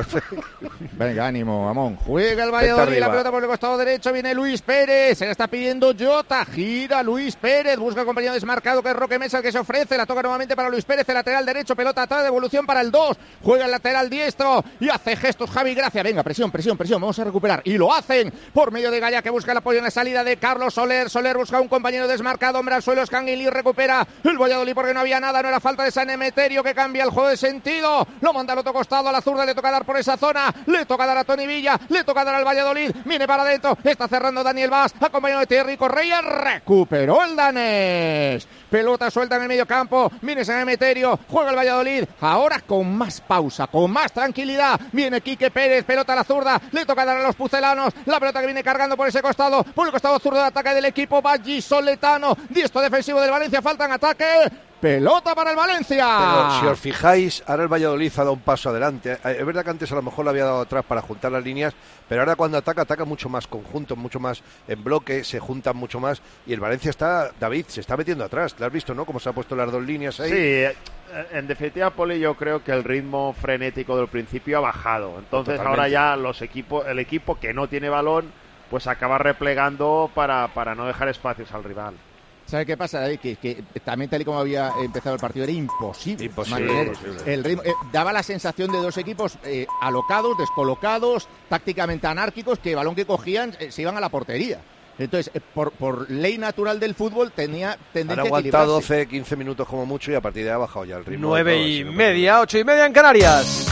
Venga, ánimo, Amón. Juega el Valladolid, la pelota por el costado derecho, viene Luis Pérez, se le está pidiendo Jota, gira Luis Pérez, busca el compañero desmarcado que es Roque Mesa el que se ofrece, la toca nuevamente para Luis Pérez, el lateral derecho, pelota atrás, devolución para el dos, juega el lateral diestro y hace gestos Javi Gracia, venga, presión, presión, presión, vamos a recuperar, y lo hacen por medio de Gaya que busca el apoyo en la salida de Carlos Soler, Soler busca un compañero desmarcado, hombre al suelo, Kangin Lee recupera el Valladolid porque no había nada, no era falta de San Emeterio que cambia el juego de sentido, lo manda al otro costado, a la zurda le toca dar por esa zona, le toca dar a Toni Villa, le toca dar al Valladolid, viene para adentro, está cerrando Daniel Vaz, acompañado de Thierry Correia, recuperó el danés, pelota suelta en el medio campo, viene San Emeterio, juega el Valladolid, ahora con más pausa, con más tranquilidad, viene Quique Pérez, pelota a la zurda, le toca dar a los pucelanos, la pelota que viene cargando por ese costado, por el costado zurdo de ataque del equipo vallisoletano, diestro defensivo del Valencia, falta en ataque, Pelota para el Valencia. Pero si os fijáis, ahora el Valladolid ha dado un paso adelante. Es verdad que antes a lo mejor lo había dado atrás para juntar las líneas, pero ahora cuando ataca, ataca mucho más conjunto, mucho más en bloque, se juntan mucho más. Y el Valencia está, David, se está metiendo atrás. ¿Lo has visto, no? Cómo se han puesto las dos líneas ahí. Sí, en definitiva, Poli, yo creo que el ritmo frenético del principio ha bajado. Entonces Totalmente. ahora ya los equipos, el equipo que no tiene balón, pues acaba replegando para, para no dejar espacios al rival. ¿Sabe qué pasa, David? Que, que también tal y como había empezado el partido era imposible, Imposible, mantener imposible. el ritmo. Eh, daba la sensación de dos equipos eh, alocados, descolocados, tácticamente anárquicos, que el balón que cogían eh, se iban a la portería. Entonces, eh, por, por ley natural del fútbol tenía tendencia Han a aguantado equilibrarse. doce, quince minutos como mucho y a partir de ahí ha bajado ya el ritmo. Nueve de todo, y si no me media, ocho y media en Canarias.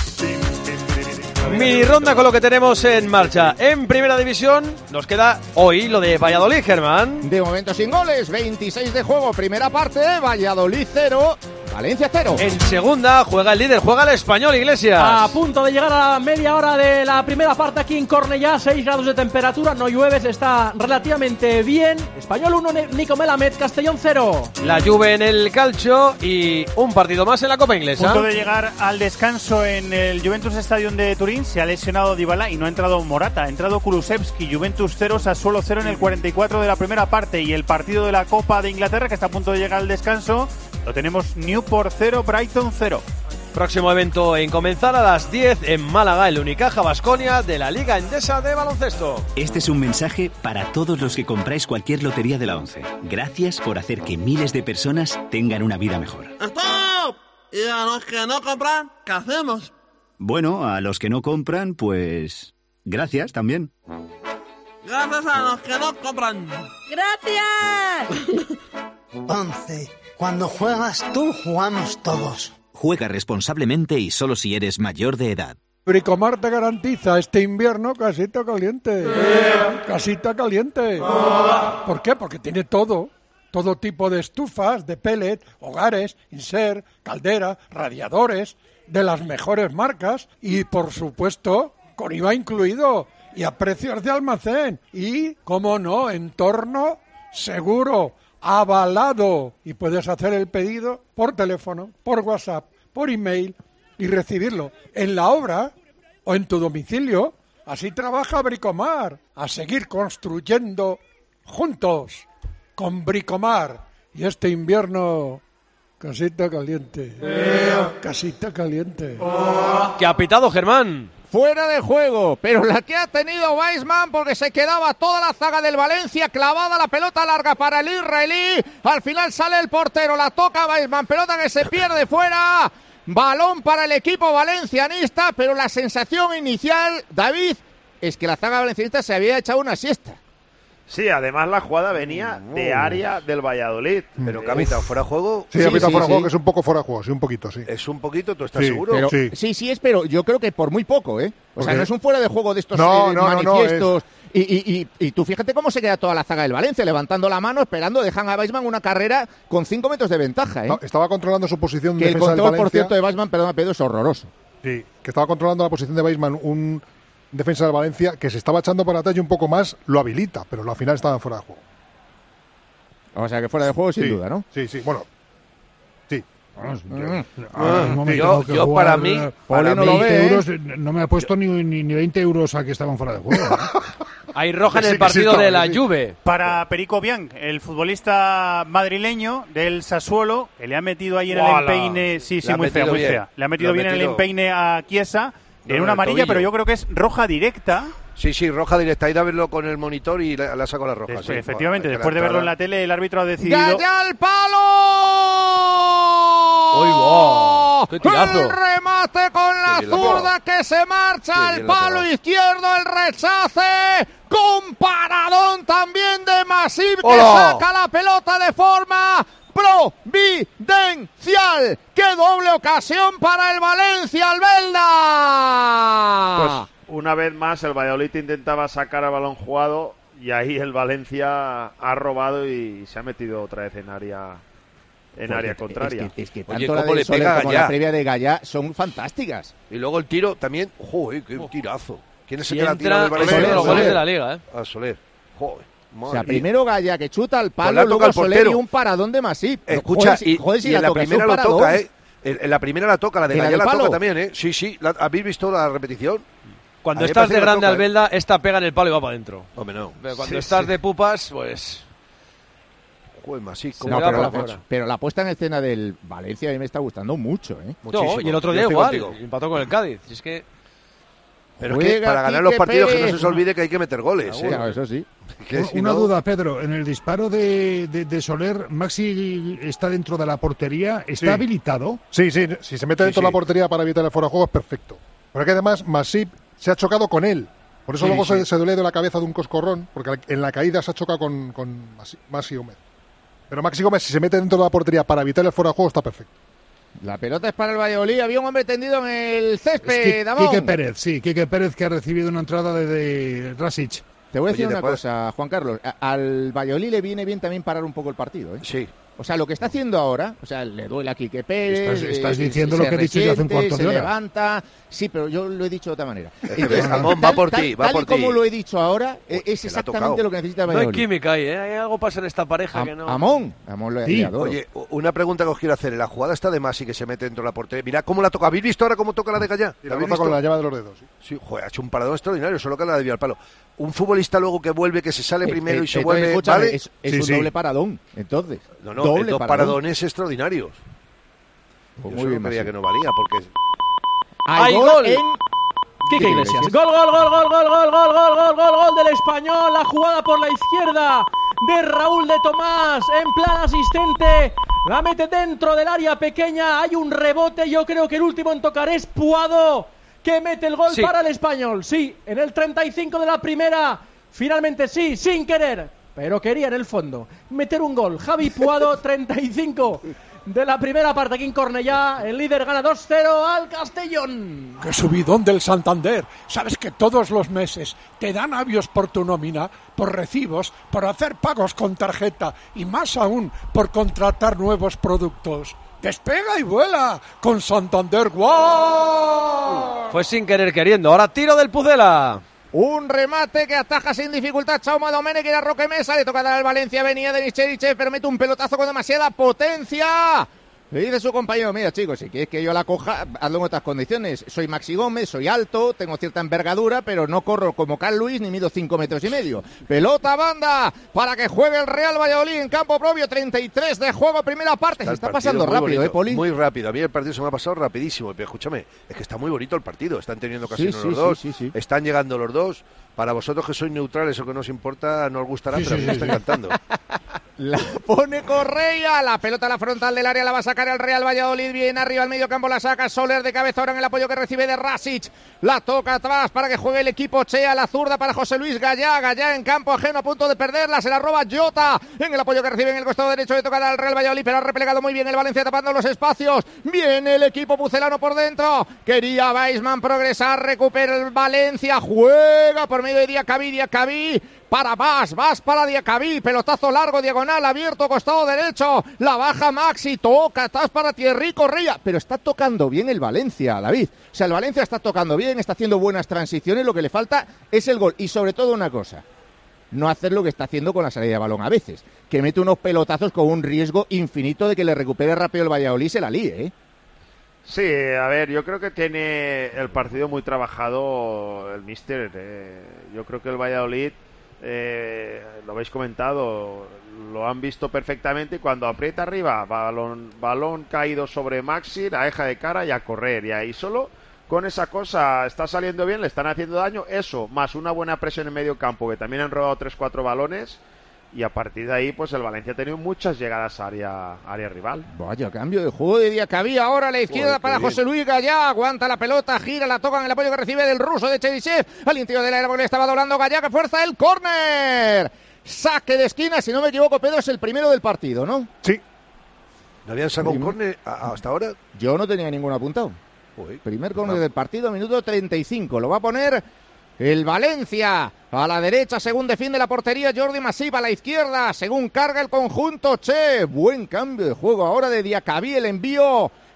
Mini ronda con lo que tenemos en marcha. En primera división nos queda hoy lo de Valladolid, Germán. De momento sin goles, veintiséis de juego, primera parte, Valladolid cero, Valencia cero. En segunda juega el líder, juega el Español, Iglesias. A punto de llegar a la media hora de la primera parte aquí en Cornellá, seis grados de temperatura, no llueve, se está relativamente bien. Español uno, Nico Melamed, Castellón cero. La Juve en el calcio y un partido más en la Copa Inglesa. Punto de llegar al descanso en el Juventus Stadium de Turín. Se ha lesionado Dybala y no ha entrado Morata. Ha entrado Kulusevski. Juventus cero, Sassuolo cero en el cuarenta y cuatro de la primera parte. Y el partido de la Copa de Inglaterra, que está a punto de llegar al descanso, lo tenemos Newport cero, Brighton cero. Próximo evento en comenzar a las diez en Málaga, el Unicaja Baskonia de la Liga Endesa de baloncesto. Este es un mensaje para todos los que compráis cualquier lotería de la ONCE. Gracias por hacer que miles de personas tengan una vida mejor. ¡Stop! ¿Y a los que no compran, qué hacemos? Bueno, a los que no compran, pues... gracias también. Gracias a los que no compran. ¡Gracias! Once. Cuando juegas tú, jugamos todos. Juega responsablemente y solo si eres mayor de edad. Bricomar te garantiza este invierno casita caliente. Casita caliente. ¿Por qué? Porque tiene todo. Todo tipo de estufas, de pellet, hogares, insert, caldera, radiadores, de las mejores marcas y, por supuesto, con I V A incluido y a precios de almacén. Y, cómo no, entorno seguro, avalado. Y puedes hacer el pedido por teléfono, por WhatsApp, por email y recibirlo en la obra o en tu domicilio. Así trabaja Bricomar. A seguir construyendo juntos con Bricomar. Y este invierno, casita caliente. Casita caliente. ¿Qué ha pitado, Germán? Fuera de juego, pero la que ha tenido Weissman, porque se quedaba toda la zaga del Valencia clavada, la pelota larga para el israelí, al final sale el portero, la toca Weissman, pelota que se pierde fuera, balón para el equipo valencianista, pero la sensación inicial, David, es que la zaga valencianista se había echado una siesta. Sí, además la jugada venía de área del Valladolid. Pero que ha pitado fuera de juego. Sí, ha pitado fuera de juego, que es un poco fuera de juego, sí, un poquito, sí. Es un poquito, ¿tú estás Sí, seguro? Pero, Sí. sí, sí es, pero yo creo que por muy poco, ¿eh? O sea, Ok. no es un fuera de juego de estos No, eh, no, no, no, manifiestos. Y, y, y, y tú fíjate cómo se queda toda la zaga del Valencia, levantando la mano, esperando, dejan a Weissman una carrera con cinco metros de ventaja, ¿eh? No, estaba controlando su posición que el defensa del control, por Valencia. cierto, de Weissman, perdón, Pedro, es horroroso. Sí, que estaba controlando la posición de Weissman, un defensa del Valencia que se estaba echando para atrás y un poco más lo habilita, pero al final estaba fuera de juego. O sea, que fuera de juego sin Sí, duda, ¿no? Sí, sí, bueno. Sí. Ah, un momento, yo- tengo que yo jugar, para mí- eh, Poli no lo veinte ve, ¿eh? euros, no me ha puesto ni, ni, ni veinte euros a que estaban fuera de juego. ¿eh? Hay roja en Sí, el sí, partido estaba, de la sí. Juve. Para Perico Bian, el futbolista madrileño del Sassuolo, que le ha metido ahí en el ¡Wala! empeine, sí, sí, Le ha muy fea, metido muy bien. fea. Le ha metido Le ha bien en el metido- empeine a Chiesa, No, en no, una el amarilla, tobillo. pero yo creo que es roja directa. Sí, sí, roja directa. Ir a verlo con el monitor y le, le ha sacado la roja. Pues, sí. efectivamente, Joder, después de verlo en la entrada. tele, el árbitro ha decidido... ¡Gaya al palo! ¡Uy, va! ¡Qué tirazo! El remate con la Qué bien la zurda pegado. que se marcha Qué al bien la ha palo pegado. izquierdo, el rechace. Con paradón también de Masip, que ¡Hola! saca la pelota de forma providencial. ¡Qué doble ocasión para el Valencia, Albelda! Pues una vez más el Valladolid intentaba sacar a balón jugado y ahí el Valencia ha robado y se ha metido otra vez en área en Porque área es contraria. que, es que Oye, tanto la ¿cómo de le Soler pega como Gallá? la previa de Gallá son fantásticas. Y luego el tiro también. ¡Joder, qué tirazo! ¿Quién es el Si que la tira entra, del es Valencia? uno de los Soler. goles de la Liga, ¿eh? A Soler. Joder. O sea, primero Gaya que chuta al palo, pues luego Soler y un paradón de Masip. Escucha, joder, y, joder, si y en la toca, primera lo toca, ¿eh? En, en la primera la toca, la de Gaya la toca también, ¿eh? Sí, sí, la, ¿habéis visto la repetición? Cuando estás de grande Albelda, ¿eh? Esta pega en el palo y va para adentro. Hombre, no. Pero cuando sí, estás sí. de pupas, pues... Joder, Masip, no, pero, la, pero la puesta en escena del Valencia a mí me está gustando mucho, ¿eh? No, y el otro día igual, empató con el Cádiz. Y es que... Pero es que para ganar los partidos Pérez. Que no se os olvide que hay que meter goles. ¿eh? Claro, eso sí. Una, si una no... duda, Pedro. En el disparo de, de, de Soler, ¿Maxi está dentro de la portería? ¿Está sí. habilitado? Sí, sí. Si se mete dentro sí, de sí. la portería para evitar el fuera de juego es perfecto. Pero es que además Masip se ha chocado con él. Por eso sí, luego sí. Se, se duele de la cabeza de un coscorrón, porque en la caída se ha chocado con, con Maxi Gómez. Pero Maxi Gómez, si se mete dentro de la portería para evitar el fuera de juego, está perfecto. La pelota es para el Valladolid. Había un hombre tendido en el césped, Damón. Quique Pérez, sí, Quique Pérez que ha recibido una entrada de, de Rasic. Te voy a decir Oye, una después... cosa, Juan Carlos. A, al Valladolid le viene bien también parar un poco el partido, ¿eh? Sí. O sea, lo que está haciendo ahora, o sea, le duele a Quique Pérez. Estás, estás diciendo eh, lo que he dicho ya hace un cuarto de hora. Se levanta. Sí, pero yo lo he dicho de otra manera. Entonces, Ramón, va por ti, va tal por y ti. como lo he dicho ahora, pues es exactamente lo que necesita el Valladolid. No hay química ahí, ¿eh? Hay algo pasa en esta pareja Am, que no... Amón. Amón lo sí. le adoro. Oye, una pregunta que os quiero hacer. En la jugada está de Masi que se mete dentro de la portería. Mira cómo la toca. ¿Habéis visto ahora cómo toca la de Gallá? Sí, la toca con la llave de los dedos. Sí, sí joder, ha hecho un paradón extraordinario. Solo que la desvió al palo. Un futbolista luego que vuelve, que se sale primero eh, y se eh, vuelve... ¿vale? Es, es sí, un sí. doble paradón, entonces. No, no, doble dos paradón. paradones extraordinarios. Pues muy bien, creía que no valía porque... ¡Hay gol! gol en... Quique Iglesias. Gol, gol, gol, gol, gol, gol, gol, gol, gol, gol, gol del Español. La jugada por la izquierda de Raúl de Tomás en plan asistente. La mete dentro del área pequeña. Hay un rebote. Yo creo que el último en tocar es Puado, que mete el gol sí. para el Español. Sí, en el treinta y cinco de la primera. Finalmente sí, sin querer. Pero quería en el fondo meter un gol. Javi Puado, treinta y cinco de la primera parte aquí en Cornellá. El líder gana dos cero al Castellón. ¡Qué subidón del Santander! ¿Sabes que todos los meses te dan avios por tu nómina, por recibos, por hacer pagos con tarjeta y más aún por contratar nuevos productos? ¡Despega y vuela con Santander Wow! Fue sin querer queriendo. Ahora tiro del Pucela. Un remate que ataja sin dificultad Jaume Domènech y la Roque Mesa. Le toca dar al Valencia, venía Denis Cherichev, pero mete un pelotazo con demasiada potencia. Le dice su compañero, mira chicos, si quieres que yo la coja, hazlo en otras condiciones. Soy Maxi Gómez, soy alto, tengo cierta envergadura, pero no corro como Carl Luis ni mido cinco metros y medio. Pelota banda para que juegue el Real Valladolid en campo propio, treinta y tres de juego, primera parte. Está se está pasando rápido, bonito, ¿eh, Poli? Muy rápido, a mí el partido se me ha pasado rapidísimo, pero escúchame, es que está muy bonito el partido, están teniendo ocasiones sí, los sí, dos, sí, sí, sí. están llegando los dos. Para vosotros que sois neutrales o que no os importa, no os gustará, sí, pero sí, a mí me está encantando. La pone Correa, la pelota a la frontal del área la va a sacar el Real Valladolid, bien arriba al medio campo la saca Soler de cabeza ahora en el apoyo que recibe de Rasic, la toca atrás para que juegue el equipo Chea, la zurda para José Luis Gallá, Gallá en campo ajeno a punto de perderla, se la roba Jota en el apoyo que recibe en el costado derecho de tocar al Real Valladolid, pero ha replegado muy bien el Valencia tapando los espacios, viene el equipo pucelano por dentro, quería Weisman progresar, recupera el Valencia, juega por medio de Diacabí, Diacabí para Vas, Vas para Diacabí, pelotazo largo, diagonal, abierto, costado derecho, la baja Maxi, toca, estás para Thierry Correa, pero está tocando bien el Valencia, David, o sea, el Valencia está tocando bien, está haciendo buenas transiciones, lo que le falta es el gol, y sobre todo una cosa, no hacer lo que está haciendo con la salida de balón a veces, que mete unos pelotazos con un riesgo infinito de que le recupere rápido el Valladolid y se la líe, ¿eh? Sí, a ver, yo creo que tiene el partido muy trabajado el míster. Eh, yo creo que el Valladolid, eh, lo habéis comentado, lo han visto perfectamente y cuando aprieta arriba, balón, balón caído sobre Maxi, la deja de cara y a correr. Y ahí solo con esa cosa está saliendo bien, le están haciendo daño. Eso, más una buena presión en medio campo, que también han robado tres cuatro balones. Y a partir de ahí, pues el Valencia ha tenido muchas llegadas a área, área rival. Vaya cambio de juego de Diacabí. Ahora a la izquierda Joder, para José Luis Gallá. Aguanta la pelota, gira, la toca en el apoyo que recibe del ruso de Cherichev. Al interior del área porque le estaba doblando Gallá. Que fuerza el córner. Saque de esquina, si no me equivoco, Pedro, es el primero del partido, ¿no? Sí. ¿No habían sacado un córner hasta ahora? Yo no tenía ninguno apuntado. Uy, Primer córner no. del partido, minuto treinta y cinco. Lo va a poner el Valencia. A la derecha, según defiende la portería Jordi Masip, a la izquierda, según carga el conjunto Che. Buen cambio de juego ahora de Diacabí, el envío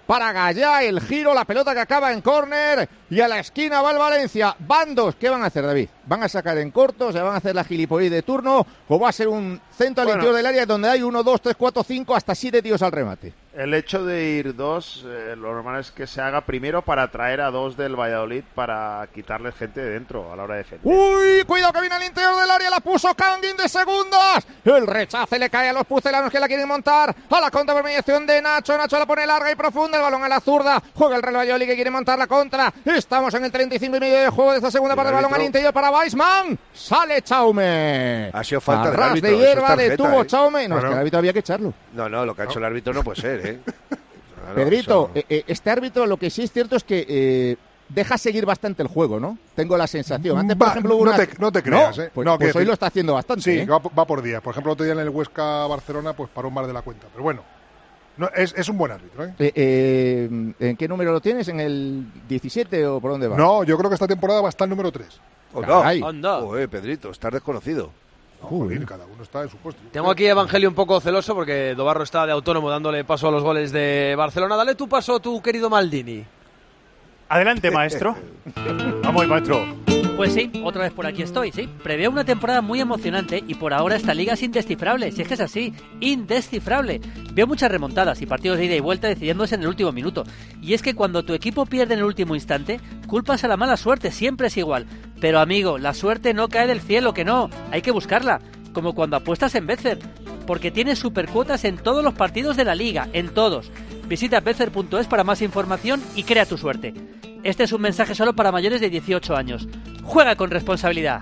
para Gallá, el giro, la pelota que acaba en córner y a la esquina va el Valencia. Bandos, ¿qué van a hacer, David? ¿Van a sacar en corto, se van a hacer la gilipollez de turno o va a ser un centro al Bueno. interior del área donde hay uno, dos, tres, cuatro, cinco, hasta siete tíos al remate? El hecho de ir dos, eh, lo normal es que se haga primero para traer a dos del Valladolid para quitarles gente de dentro a la hora de defender. ¡Uy! Cuidado que viene al interior del área, la puso Kangin de segundas. El rechace le cae a los pucelanos que la quieren montar. A la contra por mediación de Nacho. Nacho la pone larga y profunda. El balón a la zurda. Juega el Real Valladolid que quiere montar la contra. Estamos en el treinta y cinco y medio de juego de esta segunda parte. El balón al interior para Weissman. Sale Chaume. Ha sido falta del Arras árbitro. de eso es hierba tarjeta, detuvo ¿eh? Chaume. No, No, es que no. el árbitro había que echarlo. No, no, lo que ha hecho el árbitro no puede ser, ¿eh? Claro, Pedrito, eso- eh, eh, este árbitro lo que sí es cierto es que eh, deja seguir bastante el juego, ¿no? Tengo la sensación. Antes, por Va, ejemplo, hubo no, una... te, no te creas, ¿No? ¿eh? Pues, no, pues quiero hoy lo decir- está haciendo bastante, Sí, ¿eh? va, va por día. Por ejemplo, otro día en el Huesca-Barcelona, pues paró más de la cuenta. Pero bueno, no, es, es un buen árbitro, ¿eh? Eh, eh, ¿En qué número lo tienes? ¿En el diecisiete o por dónde va? No, yo creo que esta temporada va a estar el número tres. Oh, no. Caray. Joder, Pedrito, estás desconocido. Joder, cada uno está en su puesto. Tengo aquí a Evangelio un poco celoso porque Dobarro está de autónomo dándole paso a los goles de Barcelona. Dale tu paso, tu querido Maldini. Adelante, maestro. Vamos, maestro. Pues sí, otra vez por aquí estoy, sí. Preveo una temporada muy emocionante y por ahora esta liga es indescifrable, si es que es así, indescifrable. Veo muchas remontadas y partidos de ida y vuelta decidiéndose en el último minuto. Y es que cuando tu equipo pierde en el último instante, culpas a la mala suerte, siempre es igual. Pero amigo, la suerte no cae del cielo, que no, hay que buscarla. Como cuando apuestas en Betfair, porque tienes supercuotas en todos los partidos de la liga, en todos. Visita betfair punto es para más información y crea tu suerte. Este es un mensaje solo para mayores de dieciocho años. Juega con responsabilidad.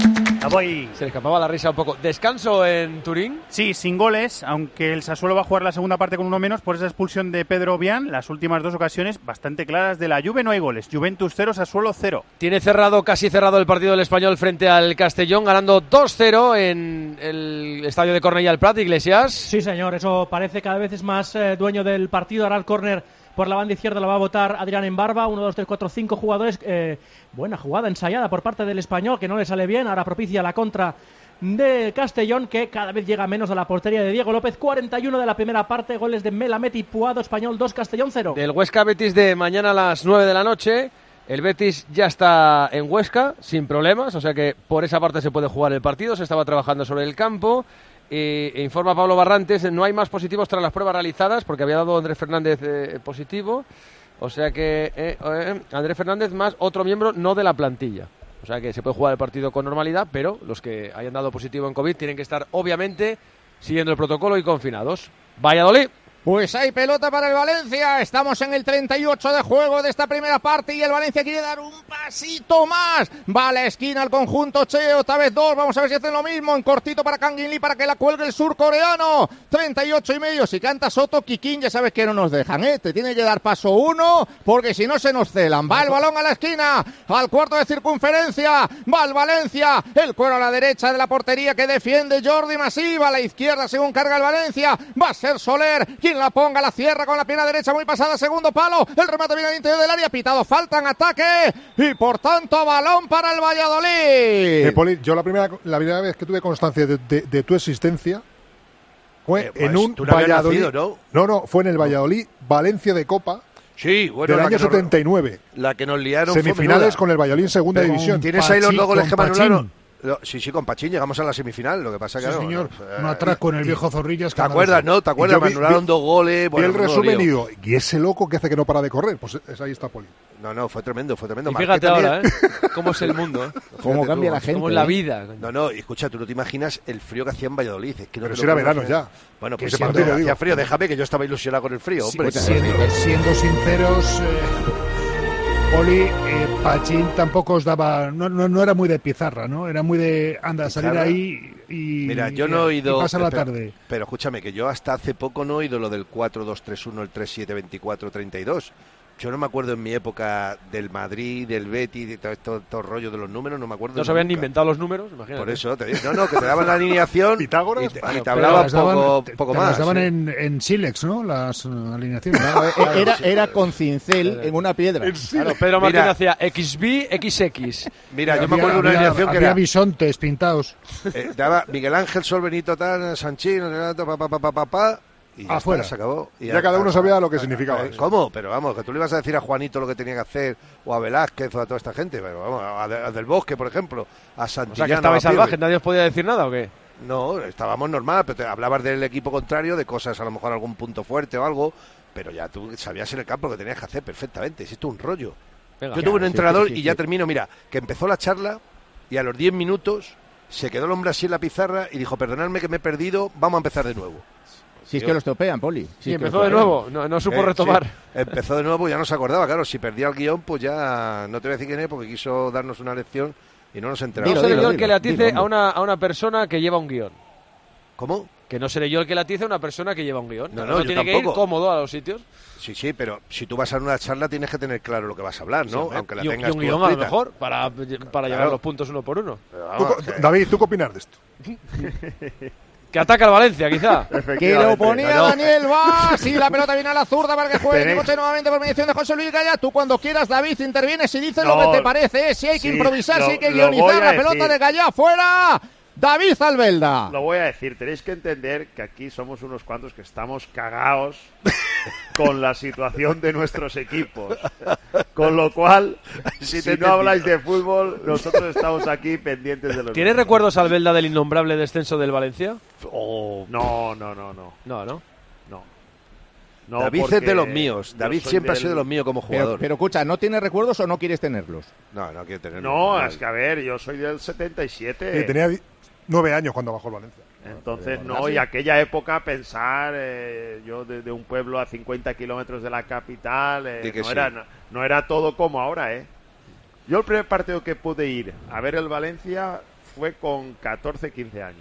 Voy. Se le escapaba la risa un poco. ¿Descanso en Turín? Sí, sin goles, aunque el Sassuolo va a jugar la segunda parte con uno menos por esa expulsión de Pedro Obián. Las últimas dos ocasiones bastante claras de la Juve no hay goles. Juventus cero, Sassuolo cero. Tiene cerrado, casi cerrado el partido del Español frente al Castellón, ganando dos cero en el estadio de Cornellà el Prat, Iglesias. Sí, señor, eso parece cada vez es más eh, dueño del partido. Hará el córner por la banda izquierda, lo va a votar Adrián Embarba. Uno, dos, tres, cuatro, cinco jugadores. Eh, buena jugada ensayada por parte del Español, que no le sale bien. Ahora propicia la contra de Castellón, que cada vez llega menos a la portería de Diego López. cuarenta y uno de la primera parte, goles de Melamed y Puado. Español dos, Castellón cero. Del Huesca Betis de mañana a las nueve de la noche. El Betis ya está en Huesca, sin problemas, o sea que por esa parte se puede jugar el partido. Se estaba trabajando sobre el campo. E informa Pablo Barrantes, no hay más positivos tras las pruebas realizadas, porque había dado Andrés Fernández eh, positivo. O sea que eh, eh, Andrés Fernández más otro miembro no de la plantilla. O sea que se puede jugar el partido con normalidad, pero los que hayan dado positivo en COVID tienen que estar, obviamente, siguiendo el protocolo y confinados. Valladolid. Pues hay pelota para el Valencia. Estamos en el treinta y ocho de juego de esta primera parte y el Valencia quiere dar un pasito más. Va a la esquina el conjunto Che, otra vez dos. Vamos a ver si hacen lo mismo. En cortito para Kang In Lee para que la cuelgue el surcoreano. treinta y ocho y medio. Si canta Soto, Kikín, ya sabes que no nos dejan, ¿eh? Te tiene que dar paso uno porque si no se nos celan. Va el balón a la esquina, al cuarto de circunferencia. Va el Valencia. El cuero a la derecha de la portería que defiende Jordi Masip. A la izquierda según carga el Valencia. Va a ser Soler quien la ponga, la cierra con la pierna derecha muy pasada, segundo palo, el remate viene al interior del área, pitado falta en ataque y por tanto balón para el Valladolid. Eh, Poli, yo la primera, la primera vez que tuve constancia de, de, de tu existencia fue Eh, pues, en un tú no habías Valladolid, nacido, ¿no? no, no, fue en el Valladolid Valencia de Copa. Sí, bueno, del la año que nos- setenta y nueve. La que nos liaron fue Semifinales menuda. con el Valladolid en segunda Pero, división. ¿Tienes ahí los Pachín, dos goles con que me Pachín. anularon? Lo- Sí, sí, con Pachín llegamos a la semifinal. Lo que pasa que Sí, no, señor. no, Un eh, atraco en el viejo Zorrillas. ¿Te acuerdas, no? ¿Te acuerdas? Y yo Me vi- anularon vi- dos goles. Y Bueno, el menudo resumen y lío. digo, ¿y ese loco que hace que no para de correr? Pues es, ahí está Poli. No, no, fue tremendo, fue tremendo. Y Marqué fíjate también- ahora, ¿eh? Cómo es el mundo, ¿eh? Cómo Fíjate cambia tú, la gente. Cómo es la ¿eh? vida. No, no, y escucha, tú no te imaginas el frío que hacía en Valladolid. Es que no Pero te si lo era puedo verano imaginar. ya. Bueno, Que pues ese siempre partido, hacía digo. frío. Déjame que yo estaba ilusionado con el frío, hombre. Pues siendo, siendo sinceros, eh, Poli, eh, Pachín tampoco os daba, no, no, no era muy de pizarra, ¿no? Era muy de, anda, salir ¿Pizarra? ahí y, Mira, yo y- no he y oído. pasar la pero- tarde. Pero escúchame, que yo hasta hace poco no he oído lo del cuatro dos tres uno, el tres siete veinticuatro treinta y dos. Yo no me acuerdo en mi época del Madrid, del Betis, de todo, todo, todo el rollo de los números, no me acuerdo. No se habían ni nunca. inventado los números, imagínate. Por eso te digo, no, no, que te daban la alineación y te, Pitágoras, y te bueno, hablaba Las daban- poco, te- poco te más. las daban ¿eh? en, en Silex, ¿no? Las eh, alineaciones. No, eh, era, era con cincel en una piedra. Claro, Pedro Martín Mira. hacía X B, X X. Mira, yo me Había- acuerdo de una había- alineación que había era bisontes pintados. eh, daba Miguel Ángel, Sol, Benito, Tan, Sanchín, pa, pa, pa, pa, pa, pa, Y ya afuera. está, se acabó. Y ya, ya cada uno sabía lo que significaba. Eh, ¿Cómo? Pero vamos, que tú le ibas a decir a Juanito lo que tenía que hacer, o a Velázquez, o a toda esta gente, pero vamos, a, de, a Del Bosque, por ejemplo, a Santillana. O sea, que estabais salvajes, nadie os podía decir nada, ¿o qué? No, estábamos normal, pero te hablabas del equipo contrario, de cosas, a lo mejor algún punto fuerte o algo, pero ya tú sabías en el campo lo que tenías que hacer perfectamente. Es esto un rollo. Venga, Yo tuve un entrenador, sí, sí, sí, y ya sí. termino, mira, que empezó la charla y a los diez minutos se quedó el hombre así en la pizarra y dijo, perdonadme que me he perdido, vamos a empezar de nuevo. Si es que los topean, Poli. Si y empezó de nuevo, no, no supo eh, retomar. Sí. Empezó de nuevo, ya no se acordaba, claro, si perdía el guión, pues ya no te voy a decir quién es, porque quiso darnos una lección y no nos enteramos. No seré yo el que le atice a una, a una persona que lleva un guión. ¿Cómo? Que no seré yo el que le atice a una persona que lleva un guión. No, no, no, no yo tiene tampoco. que ir cómodo a los sitios. Sí, sí, pero si tú vas a una charla tienes que tener claro lo que vas a hablar, ¿no? Sí, aunque la y, tengas y un tú guión a lo escrita. mejor, para, para claro. llevar los puntos uno por uno. Vamos, ¿Tú, David, ¿tú qué opinas de esto? Que ataca al Valencia, quizá. Que lo ponía no, no. Daniel Vaz y la pelota viene a la zurda para que juegue el coche nuevamente por mediación de José Luis Gaya. Tú cuando quieras, David, intervienes y dices no, lo que te parece. ¿eh? Si hay que sí, improvisar, lo, si hay que guionizar la pelota decir. de Gaya fuera. David Albelda. Lo voy a decir, tenéis que entender que aquí somos unos cuantos que estamos cagados con la situación de nuestros equipos. Con lo cual, si sí, no habláis de fútbol, nosotros estamos aquí pendientes de los... ¿Tienes recuerdos, Albelda, del innombrable descenso del Valencia? Oh, no, no, no, no. No, ¿no? No. no David es de los míos. David siempre del... ha sido de los míos como jugador. Pero, pero escucha, ¿no tienes recuerdos o no quieres tenerlos? No, no quiero tenerlos. No, es que a ver, yo soy del setenta y siete. Sí, tenía nueve años cuando bajó el Valencia. Entonces, no, y aquella época pensar, eh, yo desde de un pueblo a cincuenta kilómetros de la capital, eh, no, sí. era, no, no era todo como ahora, ¿eh? Yo el primer partido que pude ir a ver el Valencia fue con catorce, quince años.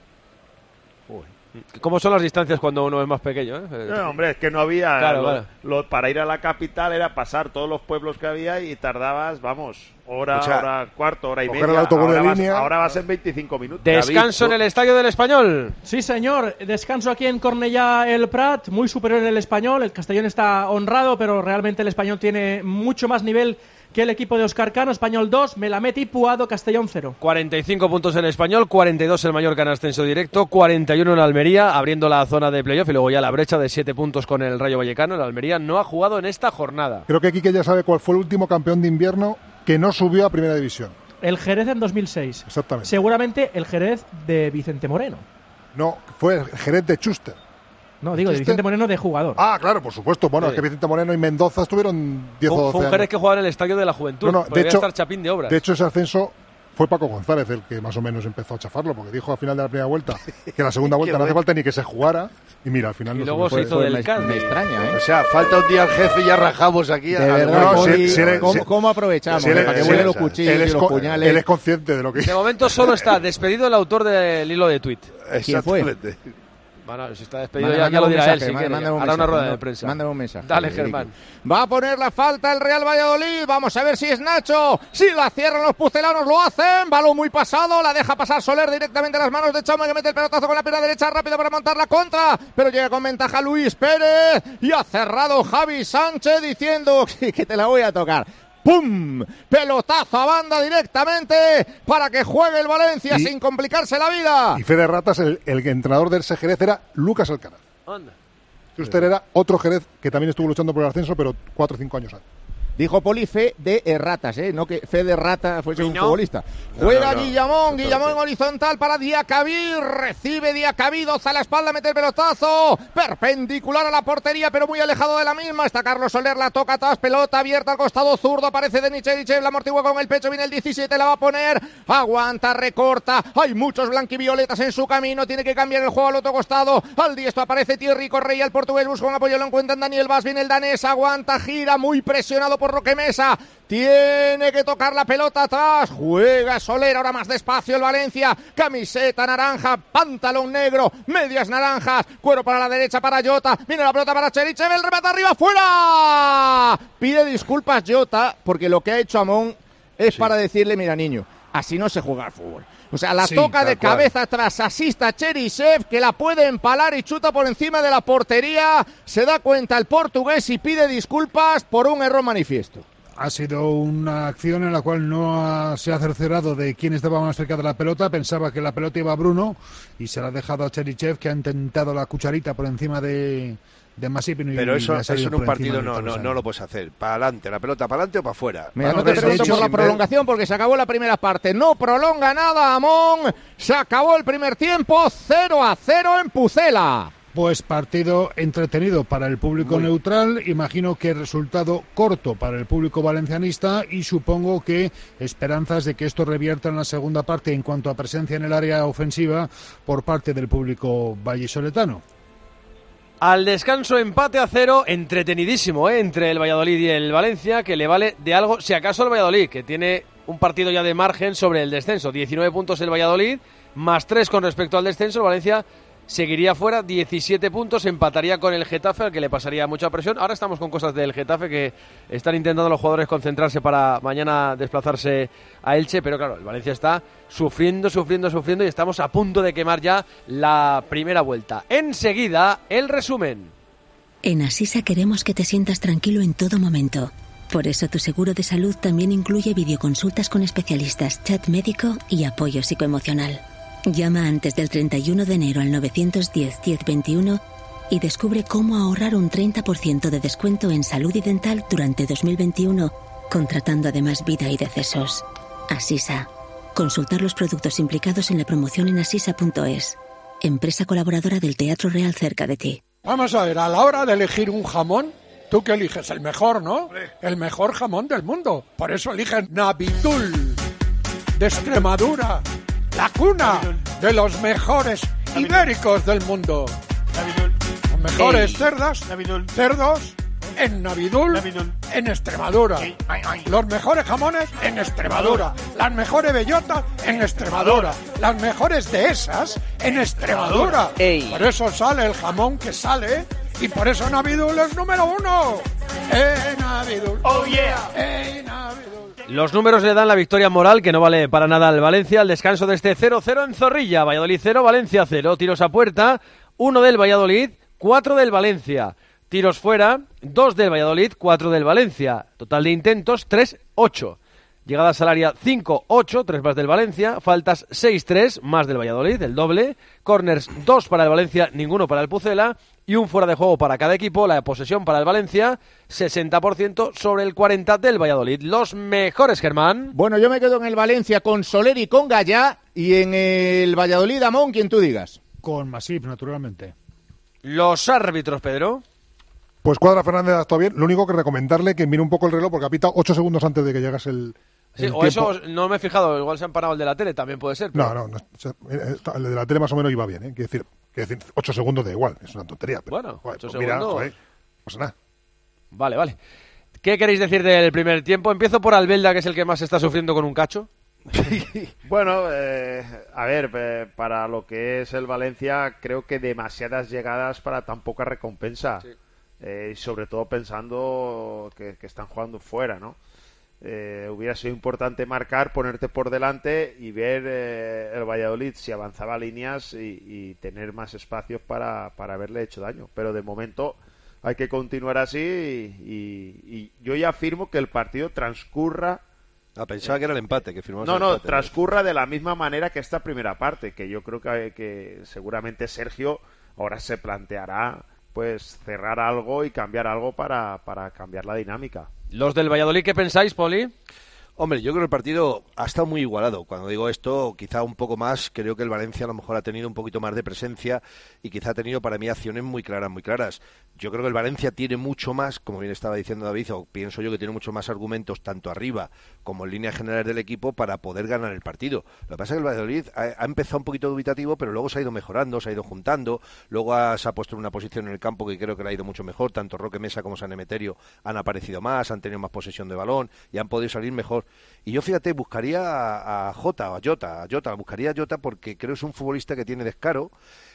Uy. ¿Cómo son las distancias cuando uno es más pequeño? Eh? No, hombre, es que no había... Claro, lo, claro. Lo, para ir a la capital era pasar todos los pueblos que había y tardabas, vamos, hora, o sea, hora, cuarto, hora y media. El autobús ahora, de vas, línea. ahora vas en veinticinco minutos. Descanso David, en el Estadio del Español. Sí, señor. Descanso aquí en Cornellá el Prat, muy superior el Español. El Castellón está honrado, pero realmente el Español tiene mucho más nivel que el equipo de Óscar Cano. Español dos, Melamed y Puado, Castellón cero. cuarenta y cinco puntos el Español, cuarenta y dos el Mallorca en ascenso directo, cuarenta y uno en Almería, abriendo la zona de playoff y luego ya la brecha de siete puntos con el Rayo Vallecano. El Almería no ha jugado en esta jornada. Creo que Quique ya sabe cuál fue el último campeón de invierno que no subió a Primera División. El Jerez en dos mil seis. Exactamente. Seguramente el Jerez de Vicente Moreno. No, fue el Jerez de Schuster. No, digo, de Vicente Moreno de jugador. Ah, claro, por supuesto. Bueno, sí. Es que Vicente Moreno y Mendoza estuvieron diez o doce años. Fue un Jerez que jugaba en el Estadio de la Juventud. No, no, de hecho, estar Chapín de Obras. De hecho, ese ascenso fue Paco González el que más o menos empezó a chafarlo, porque dijo al final de la primera vuelta que la segunda vuelta no hace falta ni que se jugara. Y mira, al final y no luego se, se hizo del Cádiz. Me extraña, ¿eh? O sea, falta un día al jefe y ya rajamos aquí. De a verdad, no, Poli, si, si ¿cómo, si, ¿cómo aprovechamos? Si eh, para que vuelen los cuchillos y los puñales. Él es consciente de lo que... De momento solo está despedido el autor del hilo de tuit. ¿Quién fue? Bueno, si está despedido manda, ya, ya lo dirá mensaje, él, si quiere. Hará mensaje, una rueda de prensa. Mándame un mensaje. Dale, Germán. Va a poner la falta el Real Valladolid. Vamos a ver si es Nacho. Si la cierran los pucelanos, lo hacen. Balón muy pasado. La deja pasar Soler directamente a las manos de Chama, que mete el pelotazo con la pierna derecha rápido para montar la contra. Pero llega con ventaja Luis Pérez. Y ha cerrado Javi Sánchez diciendo que te la voy a tocar. ¡Pum! Pelotazo a banda directamente para que juegue el Valencia y, sin complicarse la vida. Y Fede Ratas, el, el entrenador del Jerez era Lucas Alcaraz. Anda. Usted era otro Jerez que también estuvo luchando por el ascenso, pero cuatro o cinco años antes. Dijo Poli fe de erratas, ¿eh? No que fe de rata fuese un no. futbolista. No, Juega no, no. Guillamón, Guillamón horizontal para Diacabí, recibe Diacabí, dos a la espalda, mete el pelotazo, perpendicular a la portería, pero muy alejado de la misma. Está Carlos Soler, la toca atrás, pelota abierta al costado zurdo, aparece Denis Cherichev, la amortigua con el pecho, viene el diecisiete, la va a poner, aguanta, recorta, hay muchos blanquivioletas en su camino, tiene que cambiar el juego al otro costado, al diestro aparece Thierry Correia, el portugués busca un apoyo, lo encuentran Daniel Vaz, viene el danés, aguanta, gira, muy presionado por Roque Mesa, tiene que tocar la pelota atrás, juega Soler, ahora más despacio el Valencia, camiseta naranja, pantalón negro, medias naranjas, cuero para la derecha para Jota, viene la pelota para Cherichev, el remate arriba, ¡fuera! Pide disculpas Jota, porque lo que ha hecho Amón es sí. para decirle, mira niño, así no se juega al fútbol. O sea, la sí, toca de cual. cabeza atrás, asista Cherichev, que la puede empalar y chuta por encima de la portería. Se da cuenta el portugués y pide disculpas por un error manifiesto. Ha sido una acción en la cual no ha, se ha cerciorado de quién estaba más cerca de la pelota. Pensaba que la pelota iba a Bruno y se la ha dejado a Cherichev, que ha intentado la cucharita por encima de, de Masip. Y Pero eso, eso en un partido no, no, no, no lo puedes hacer. Para adelante, la pelota para adelante o para afuera. Mira, no te pregunto por la prolongación porque se acabó la primera parte. No prolonga nada, Amón. Se acabó el primer tiempo. cero a cero en Pucela. Pues partido entretenido para el público Muy. neutral, imagino que resultado corto para el público valencianista y supongo que esperanzas de que esto revierta en la segunda parte en cuanto a presencia en el área ofensiva por parte del público vallisoletano. Al descanso, empate a cero, entretenidísimo, ¿eh? Entre el Valladolid y el Valencia, que le vale de algo, si acaso el Valladolid, que tiene un partido ya de margen sobre el descenso, diecinueve puntos el Valladolid, más tres con respecto al descenso, el Valencia seguiría fuera, diecisiete puntos, empataría con el Getafe, al que le pasaría mucha presión. Ahora estamos con cosas del Getafe que están intentando los jugadores concentrarse para mañana desplazarse a Elche, pero claro, el Valencia está sufriendo, sufriendo, sufriendo y estamos a punto de quemar ya la primera vuelta. Enseguida, el resumen. En Asisa queremos que te sientas tranquilo en todo momento. Por eso tu seguro de salud también incluye videoconsultas con especialistas, chat médico y apoyo psicoemocional. Llama antes del treinta y uno de enero al nueve uno cero, diez veintiuno y descubre cómo ahorrar un treinta por ciento de descuento en salud y dental durante dos mil veintiuno, contratando además vida y decesos. Asisa. Consultar los productos implicados en la promoción en asisa punto es. Empresa colaboradora del Teatro Real cerca de ti. Vamos a ver, a la hora de elegir un jamón, tú que eliges el mejor, ¿no? El mejor jamón del mundo. Por eso eligen Navitul, de Extremadura. La cuna de los mejores ibéricos del mundo. Los mejores Ey. cerdas, Navidul. cerdos en Navidul, Navidul. en Extremadura. Ay, ay. Los mejores jamones en Extremadura. Las mejores bellotas en Extremadura. Las mejores dehesas en Extremadura. Ey. Por eso sale el jamón que sale y por eso Navidul es número uno. ¡Eh, Navidul! ¡Oh, yeah! ¡Eh, Navidul! Los números le dan la victoria moral, que no vale para nada al Valencia, al descanso de este cero cero en Zorrilla. Valladolid cero, Valencia cero. Tiros a puerta, uno del Valladolid, cuatro del Valencia. Tiros fuera, dos del Valladolid, cuatro del Valencia. Total de intentos, tres ocho. Llegadas al área, cinco ocho, tres más del Valencia. Faltas, seis tres, más del Valladolid, el doble. Corners, dos para el Valencia, ninguno para el Pucela. Y un fuera de juego para cada equipo. La posesión para el Valencia, sesenta por ciento sobre el cuarenta por ciento del Valladolid. Los mejores, Germán. Bueno, yo me quedo en el Valencia con Soler y con Gallá. Y en el Valladolid, Amón, quien tú digas. Con Masip, naturalmente. Los árbitros, Pedro. Pues Cuadra Fernández ha estado bien. Lo único que recomendarle que mire un poco el reloj porque ha pitado ocho segundos antes de que llegase el, Sí, el o tiempo. eso no me he fijado, igual se han parado el de la tele, también puede ser. Pero... No, no, no, el de la tele más o menos iba bien, ¿eh? Quiero decir, quiero decir, ocho segundos da igual, es una tontería. Pero, bueno, joder, ocho pues mira, segundos... joder, no pasa nada. Vale, vale. ¿Qué queréis decir del primer tiempo? Empiezo por Albelda, que es el que más está sufriendo con un cacho. Bueno, eh, a ver, eh, para lo que es el Valencia, creo que demasiadas llegadas para tan poca recompensa. Sí. Eh, y sobre todo pensando que, que están jugando fuera, ¿no? Eh, hubiera sido importante marcar, ponerte por delante y ver eh, el Valladolid si avanzaba líneas y, y tener más espacios para, para haberle hecho daño. Pero de momento hay que continuar así y, y, y yo ya afirmo que el partido transcurra. Ah, pensaba que era el empate, que firmamos No, el no, empate, transcurra de la misma manera que esta primera parte, que yo creo que, que seguramente Sergio ahora se planteará pues cerrar algo y cambiar algo para, para cambiar la dinámica. ¿Los del Valladolid qué pensáis, Poli? Hombre, yo creo que el partido ha estado muy igualado. Cuando digo esto, quizá un poco más, creo que el Valencia a lo mejor ha tenido un poquito más de presencia y quizá ha tenido para mí acciones muy claras, muy claras. Yo creo que el Valencia tiene mucho más, como bien estaba diciendo David, o pienso yo que tiene mucho más argumentos tanto arriba como en líneas generales del equipo para poder ganar el partido. Lo que pasa es que el Valladolid ha, ha empezado un poquito dubitativo, pero luego se ha ido mejorando, se ha ido juntando, luego ha, se ha puesto en una posición en el campo que creo que le ha ido mucho mejor. Tanto Roque Mesa como San Emeterio han aparecido más, han tenido más posesión de balón y han podido salir mejor. Y yo, fíjate, buscaría a, a Jota, a Jota, a Jota, buscaría a Jota porque creo que es un futbolista que tiene descaro,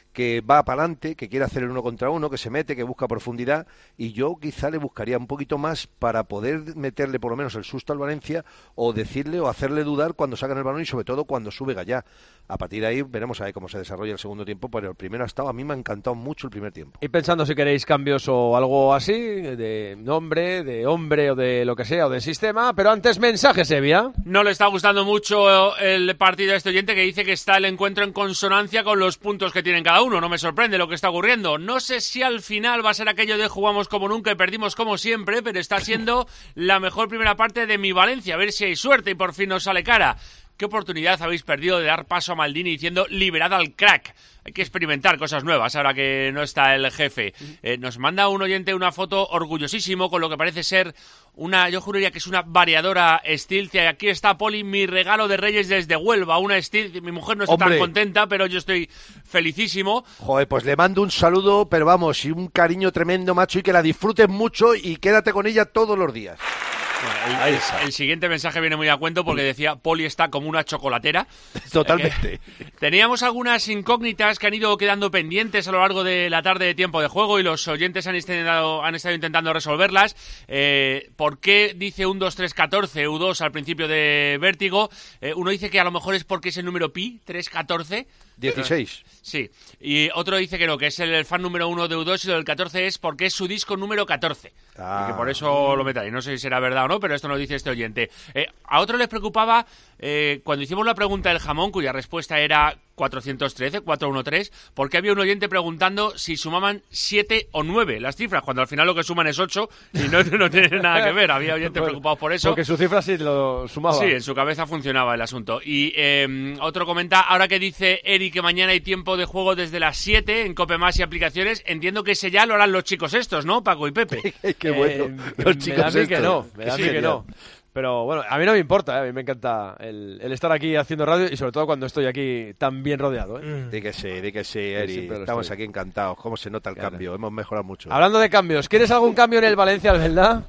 que va para adelante, que quiere hacer el uno contra uno, que se mete, que busca profundidad, y yo quizá le buscaría un poquito más para poder meterle por lo menos el susto al Valencia, o decirle o hacerle dudar cuando sacan el balón y sobre todo cuando sube Gallá. A partir de ahí veremos a ver cómo se desarrolla el segundo tiempo, pero el primero ha estado, a mí me ha encantado mucho el primer tiempo. Y pensando si queréis cambios o algo así, de nombre, de hombre o de lo que sea, o de sistema, pero antes mensajes, Evia. No le está gustando mucho el partido a este oyente que dice que está el encuentro en consonancia con los puntos que tienen cada uno. No me sorprende lo que está ocurriendo. No sé si al final va a ser aquello de jugamos como nunca y perdimos como siempre, pero está siendo la mejor primera parte de mi Valencia. A ver si hay suerte y por fin nos sale cara. ¿Qué oportunidad habéis perdido de dar paso a Maldini diciendo liberad al crack? Hay que experimentar cosas nuevas ahora que no está el jefe. Eh, nos manda un oyente una foto orgullosísimo con lo que parece ser una, yo juraría que es una variadora Stealth. Y aquí está, Poli, mi regalo de Reyes desde Huelva, una Stealth. Mi mujer no está Hombre. tan contenta, pero yo estoy felicísimo. Joder, pues le mando un saludo, pero vamos, y un cariño tremendo, macho, y que la disfrutes mucho y quédate con ella todos los días. Bueno, el, el, el siguiente mensaje viene muy a cuento porque decía Poli está como una chocolatera. Totalmente. Eh, teníamos algunas incógnitas que han ido quedando pendientes a lo largo de la tarde de tiempo de juego y los oyentes han estado, han estado intentando resolverlas. Eh, ¿Por qué dice un dos tres catorce U dos al principio de Vértigo? Eh, uno dice que a lo mejor es porque es el número pi, tres catorce. dieciséis. Sí, y otro dice que no, que es el fan número uno de U dos y lo del catorce es porque es su disco número catorce. Ah. Y que por eso lo metáis. No sé si será verdad o no, pero esto nos dice este oyente. Eh, a otro les preocupaba eh, cuando hicimos la pregunta del jamón, cuya respuesta era cuatrocientos trece, cuatrocientos trece, porque había un oyente preguntando si sumaban siete o nueve las cifras, cuando al final lo que suman es ocho y no, no tiene nada que ver. Había oyentes preocupados por eso. Porque su cifra sí lo sumaba. Sí, en su cabeza funcionaba el asunto. Y eh, otro comenta, ahora que dice Eric que mañana hay tiempo de juego desde las siete en Cope Más y aplicaciones, entiendo que ese ya lo harán los chicos estos, ¿no? Paco y Pepe. Qué bueno. Eh, los chicos me da a mí estos. que no, me da a mí que no. Pero bueno, a mí no me importa, ¿eh? A mí me encanta el, el estar aquí haciendo radio y sobre todo cuando estoy aquí tan bien rodeado. ¿eh? Mm. Di que sí, di que sí, Eri. Sí, Estamos estoy. aquí encantados. ¿Cómo se nota el Claro. cambio? Hemos mejorado mucho. Hablando de cambios, ¿quieres algún cambio en el Valencia, verdad?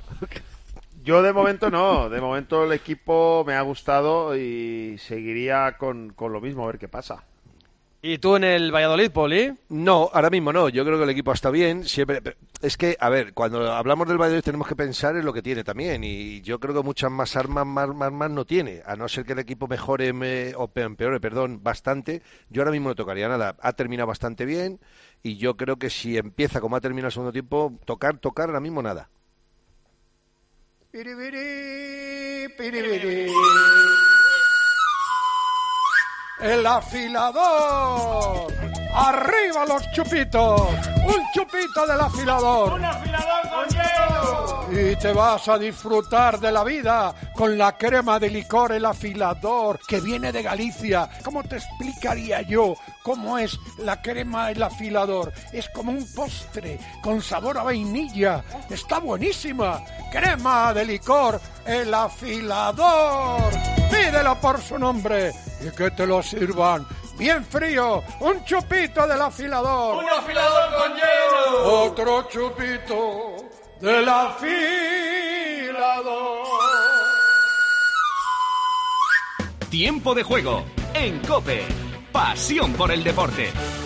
Yo de momento no, de momento el equipo me ha gustado y seguiría con, con lo mismo, a ver qué pasa. ¿Y tú en el Valladolid, Poli? No, ahora mismo no. Yo creo que el equipo está bien. Siempre es que, a ver, cuando hablamos del Valladolid tenemos que pensar en lo que tiene también. Y yo creo que muchas más armas más, más, más no tiene. A no ser que el equipo mejore me, o empeore, perdón, bastante. Yo ahora mismo no tocaría nada. Ha terminado bastante bien. Y yo creo que si empieza como ha terminado el segundo tiempo, tocar, tocar, ahora mismo nada. Piribiri, piribiri. El afilador. ¡Arriba los chupitos! ¡Un chupito del afilador! ¡Un afilador con hielo! Y te vas a disfrutar de la vida con la crema de licor El Afilador, que viene de Galicia. ¿Cómo te explicaría yo cómo es la crema El Afilador? Es como un postre con sabor a vainilla. Está buenísima. Crema de licor El Afilador. Pídelo por su nombre y que te lo sirvan bien frío. Un chupito del afilador. ¡Un afilador con hielo! Otro chupito del afilador. Tiempo de juego en COPE. Pasión por el deporte.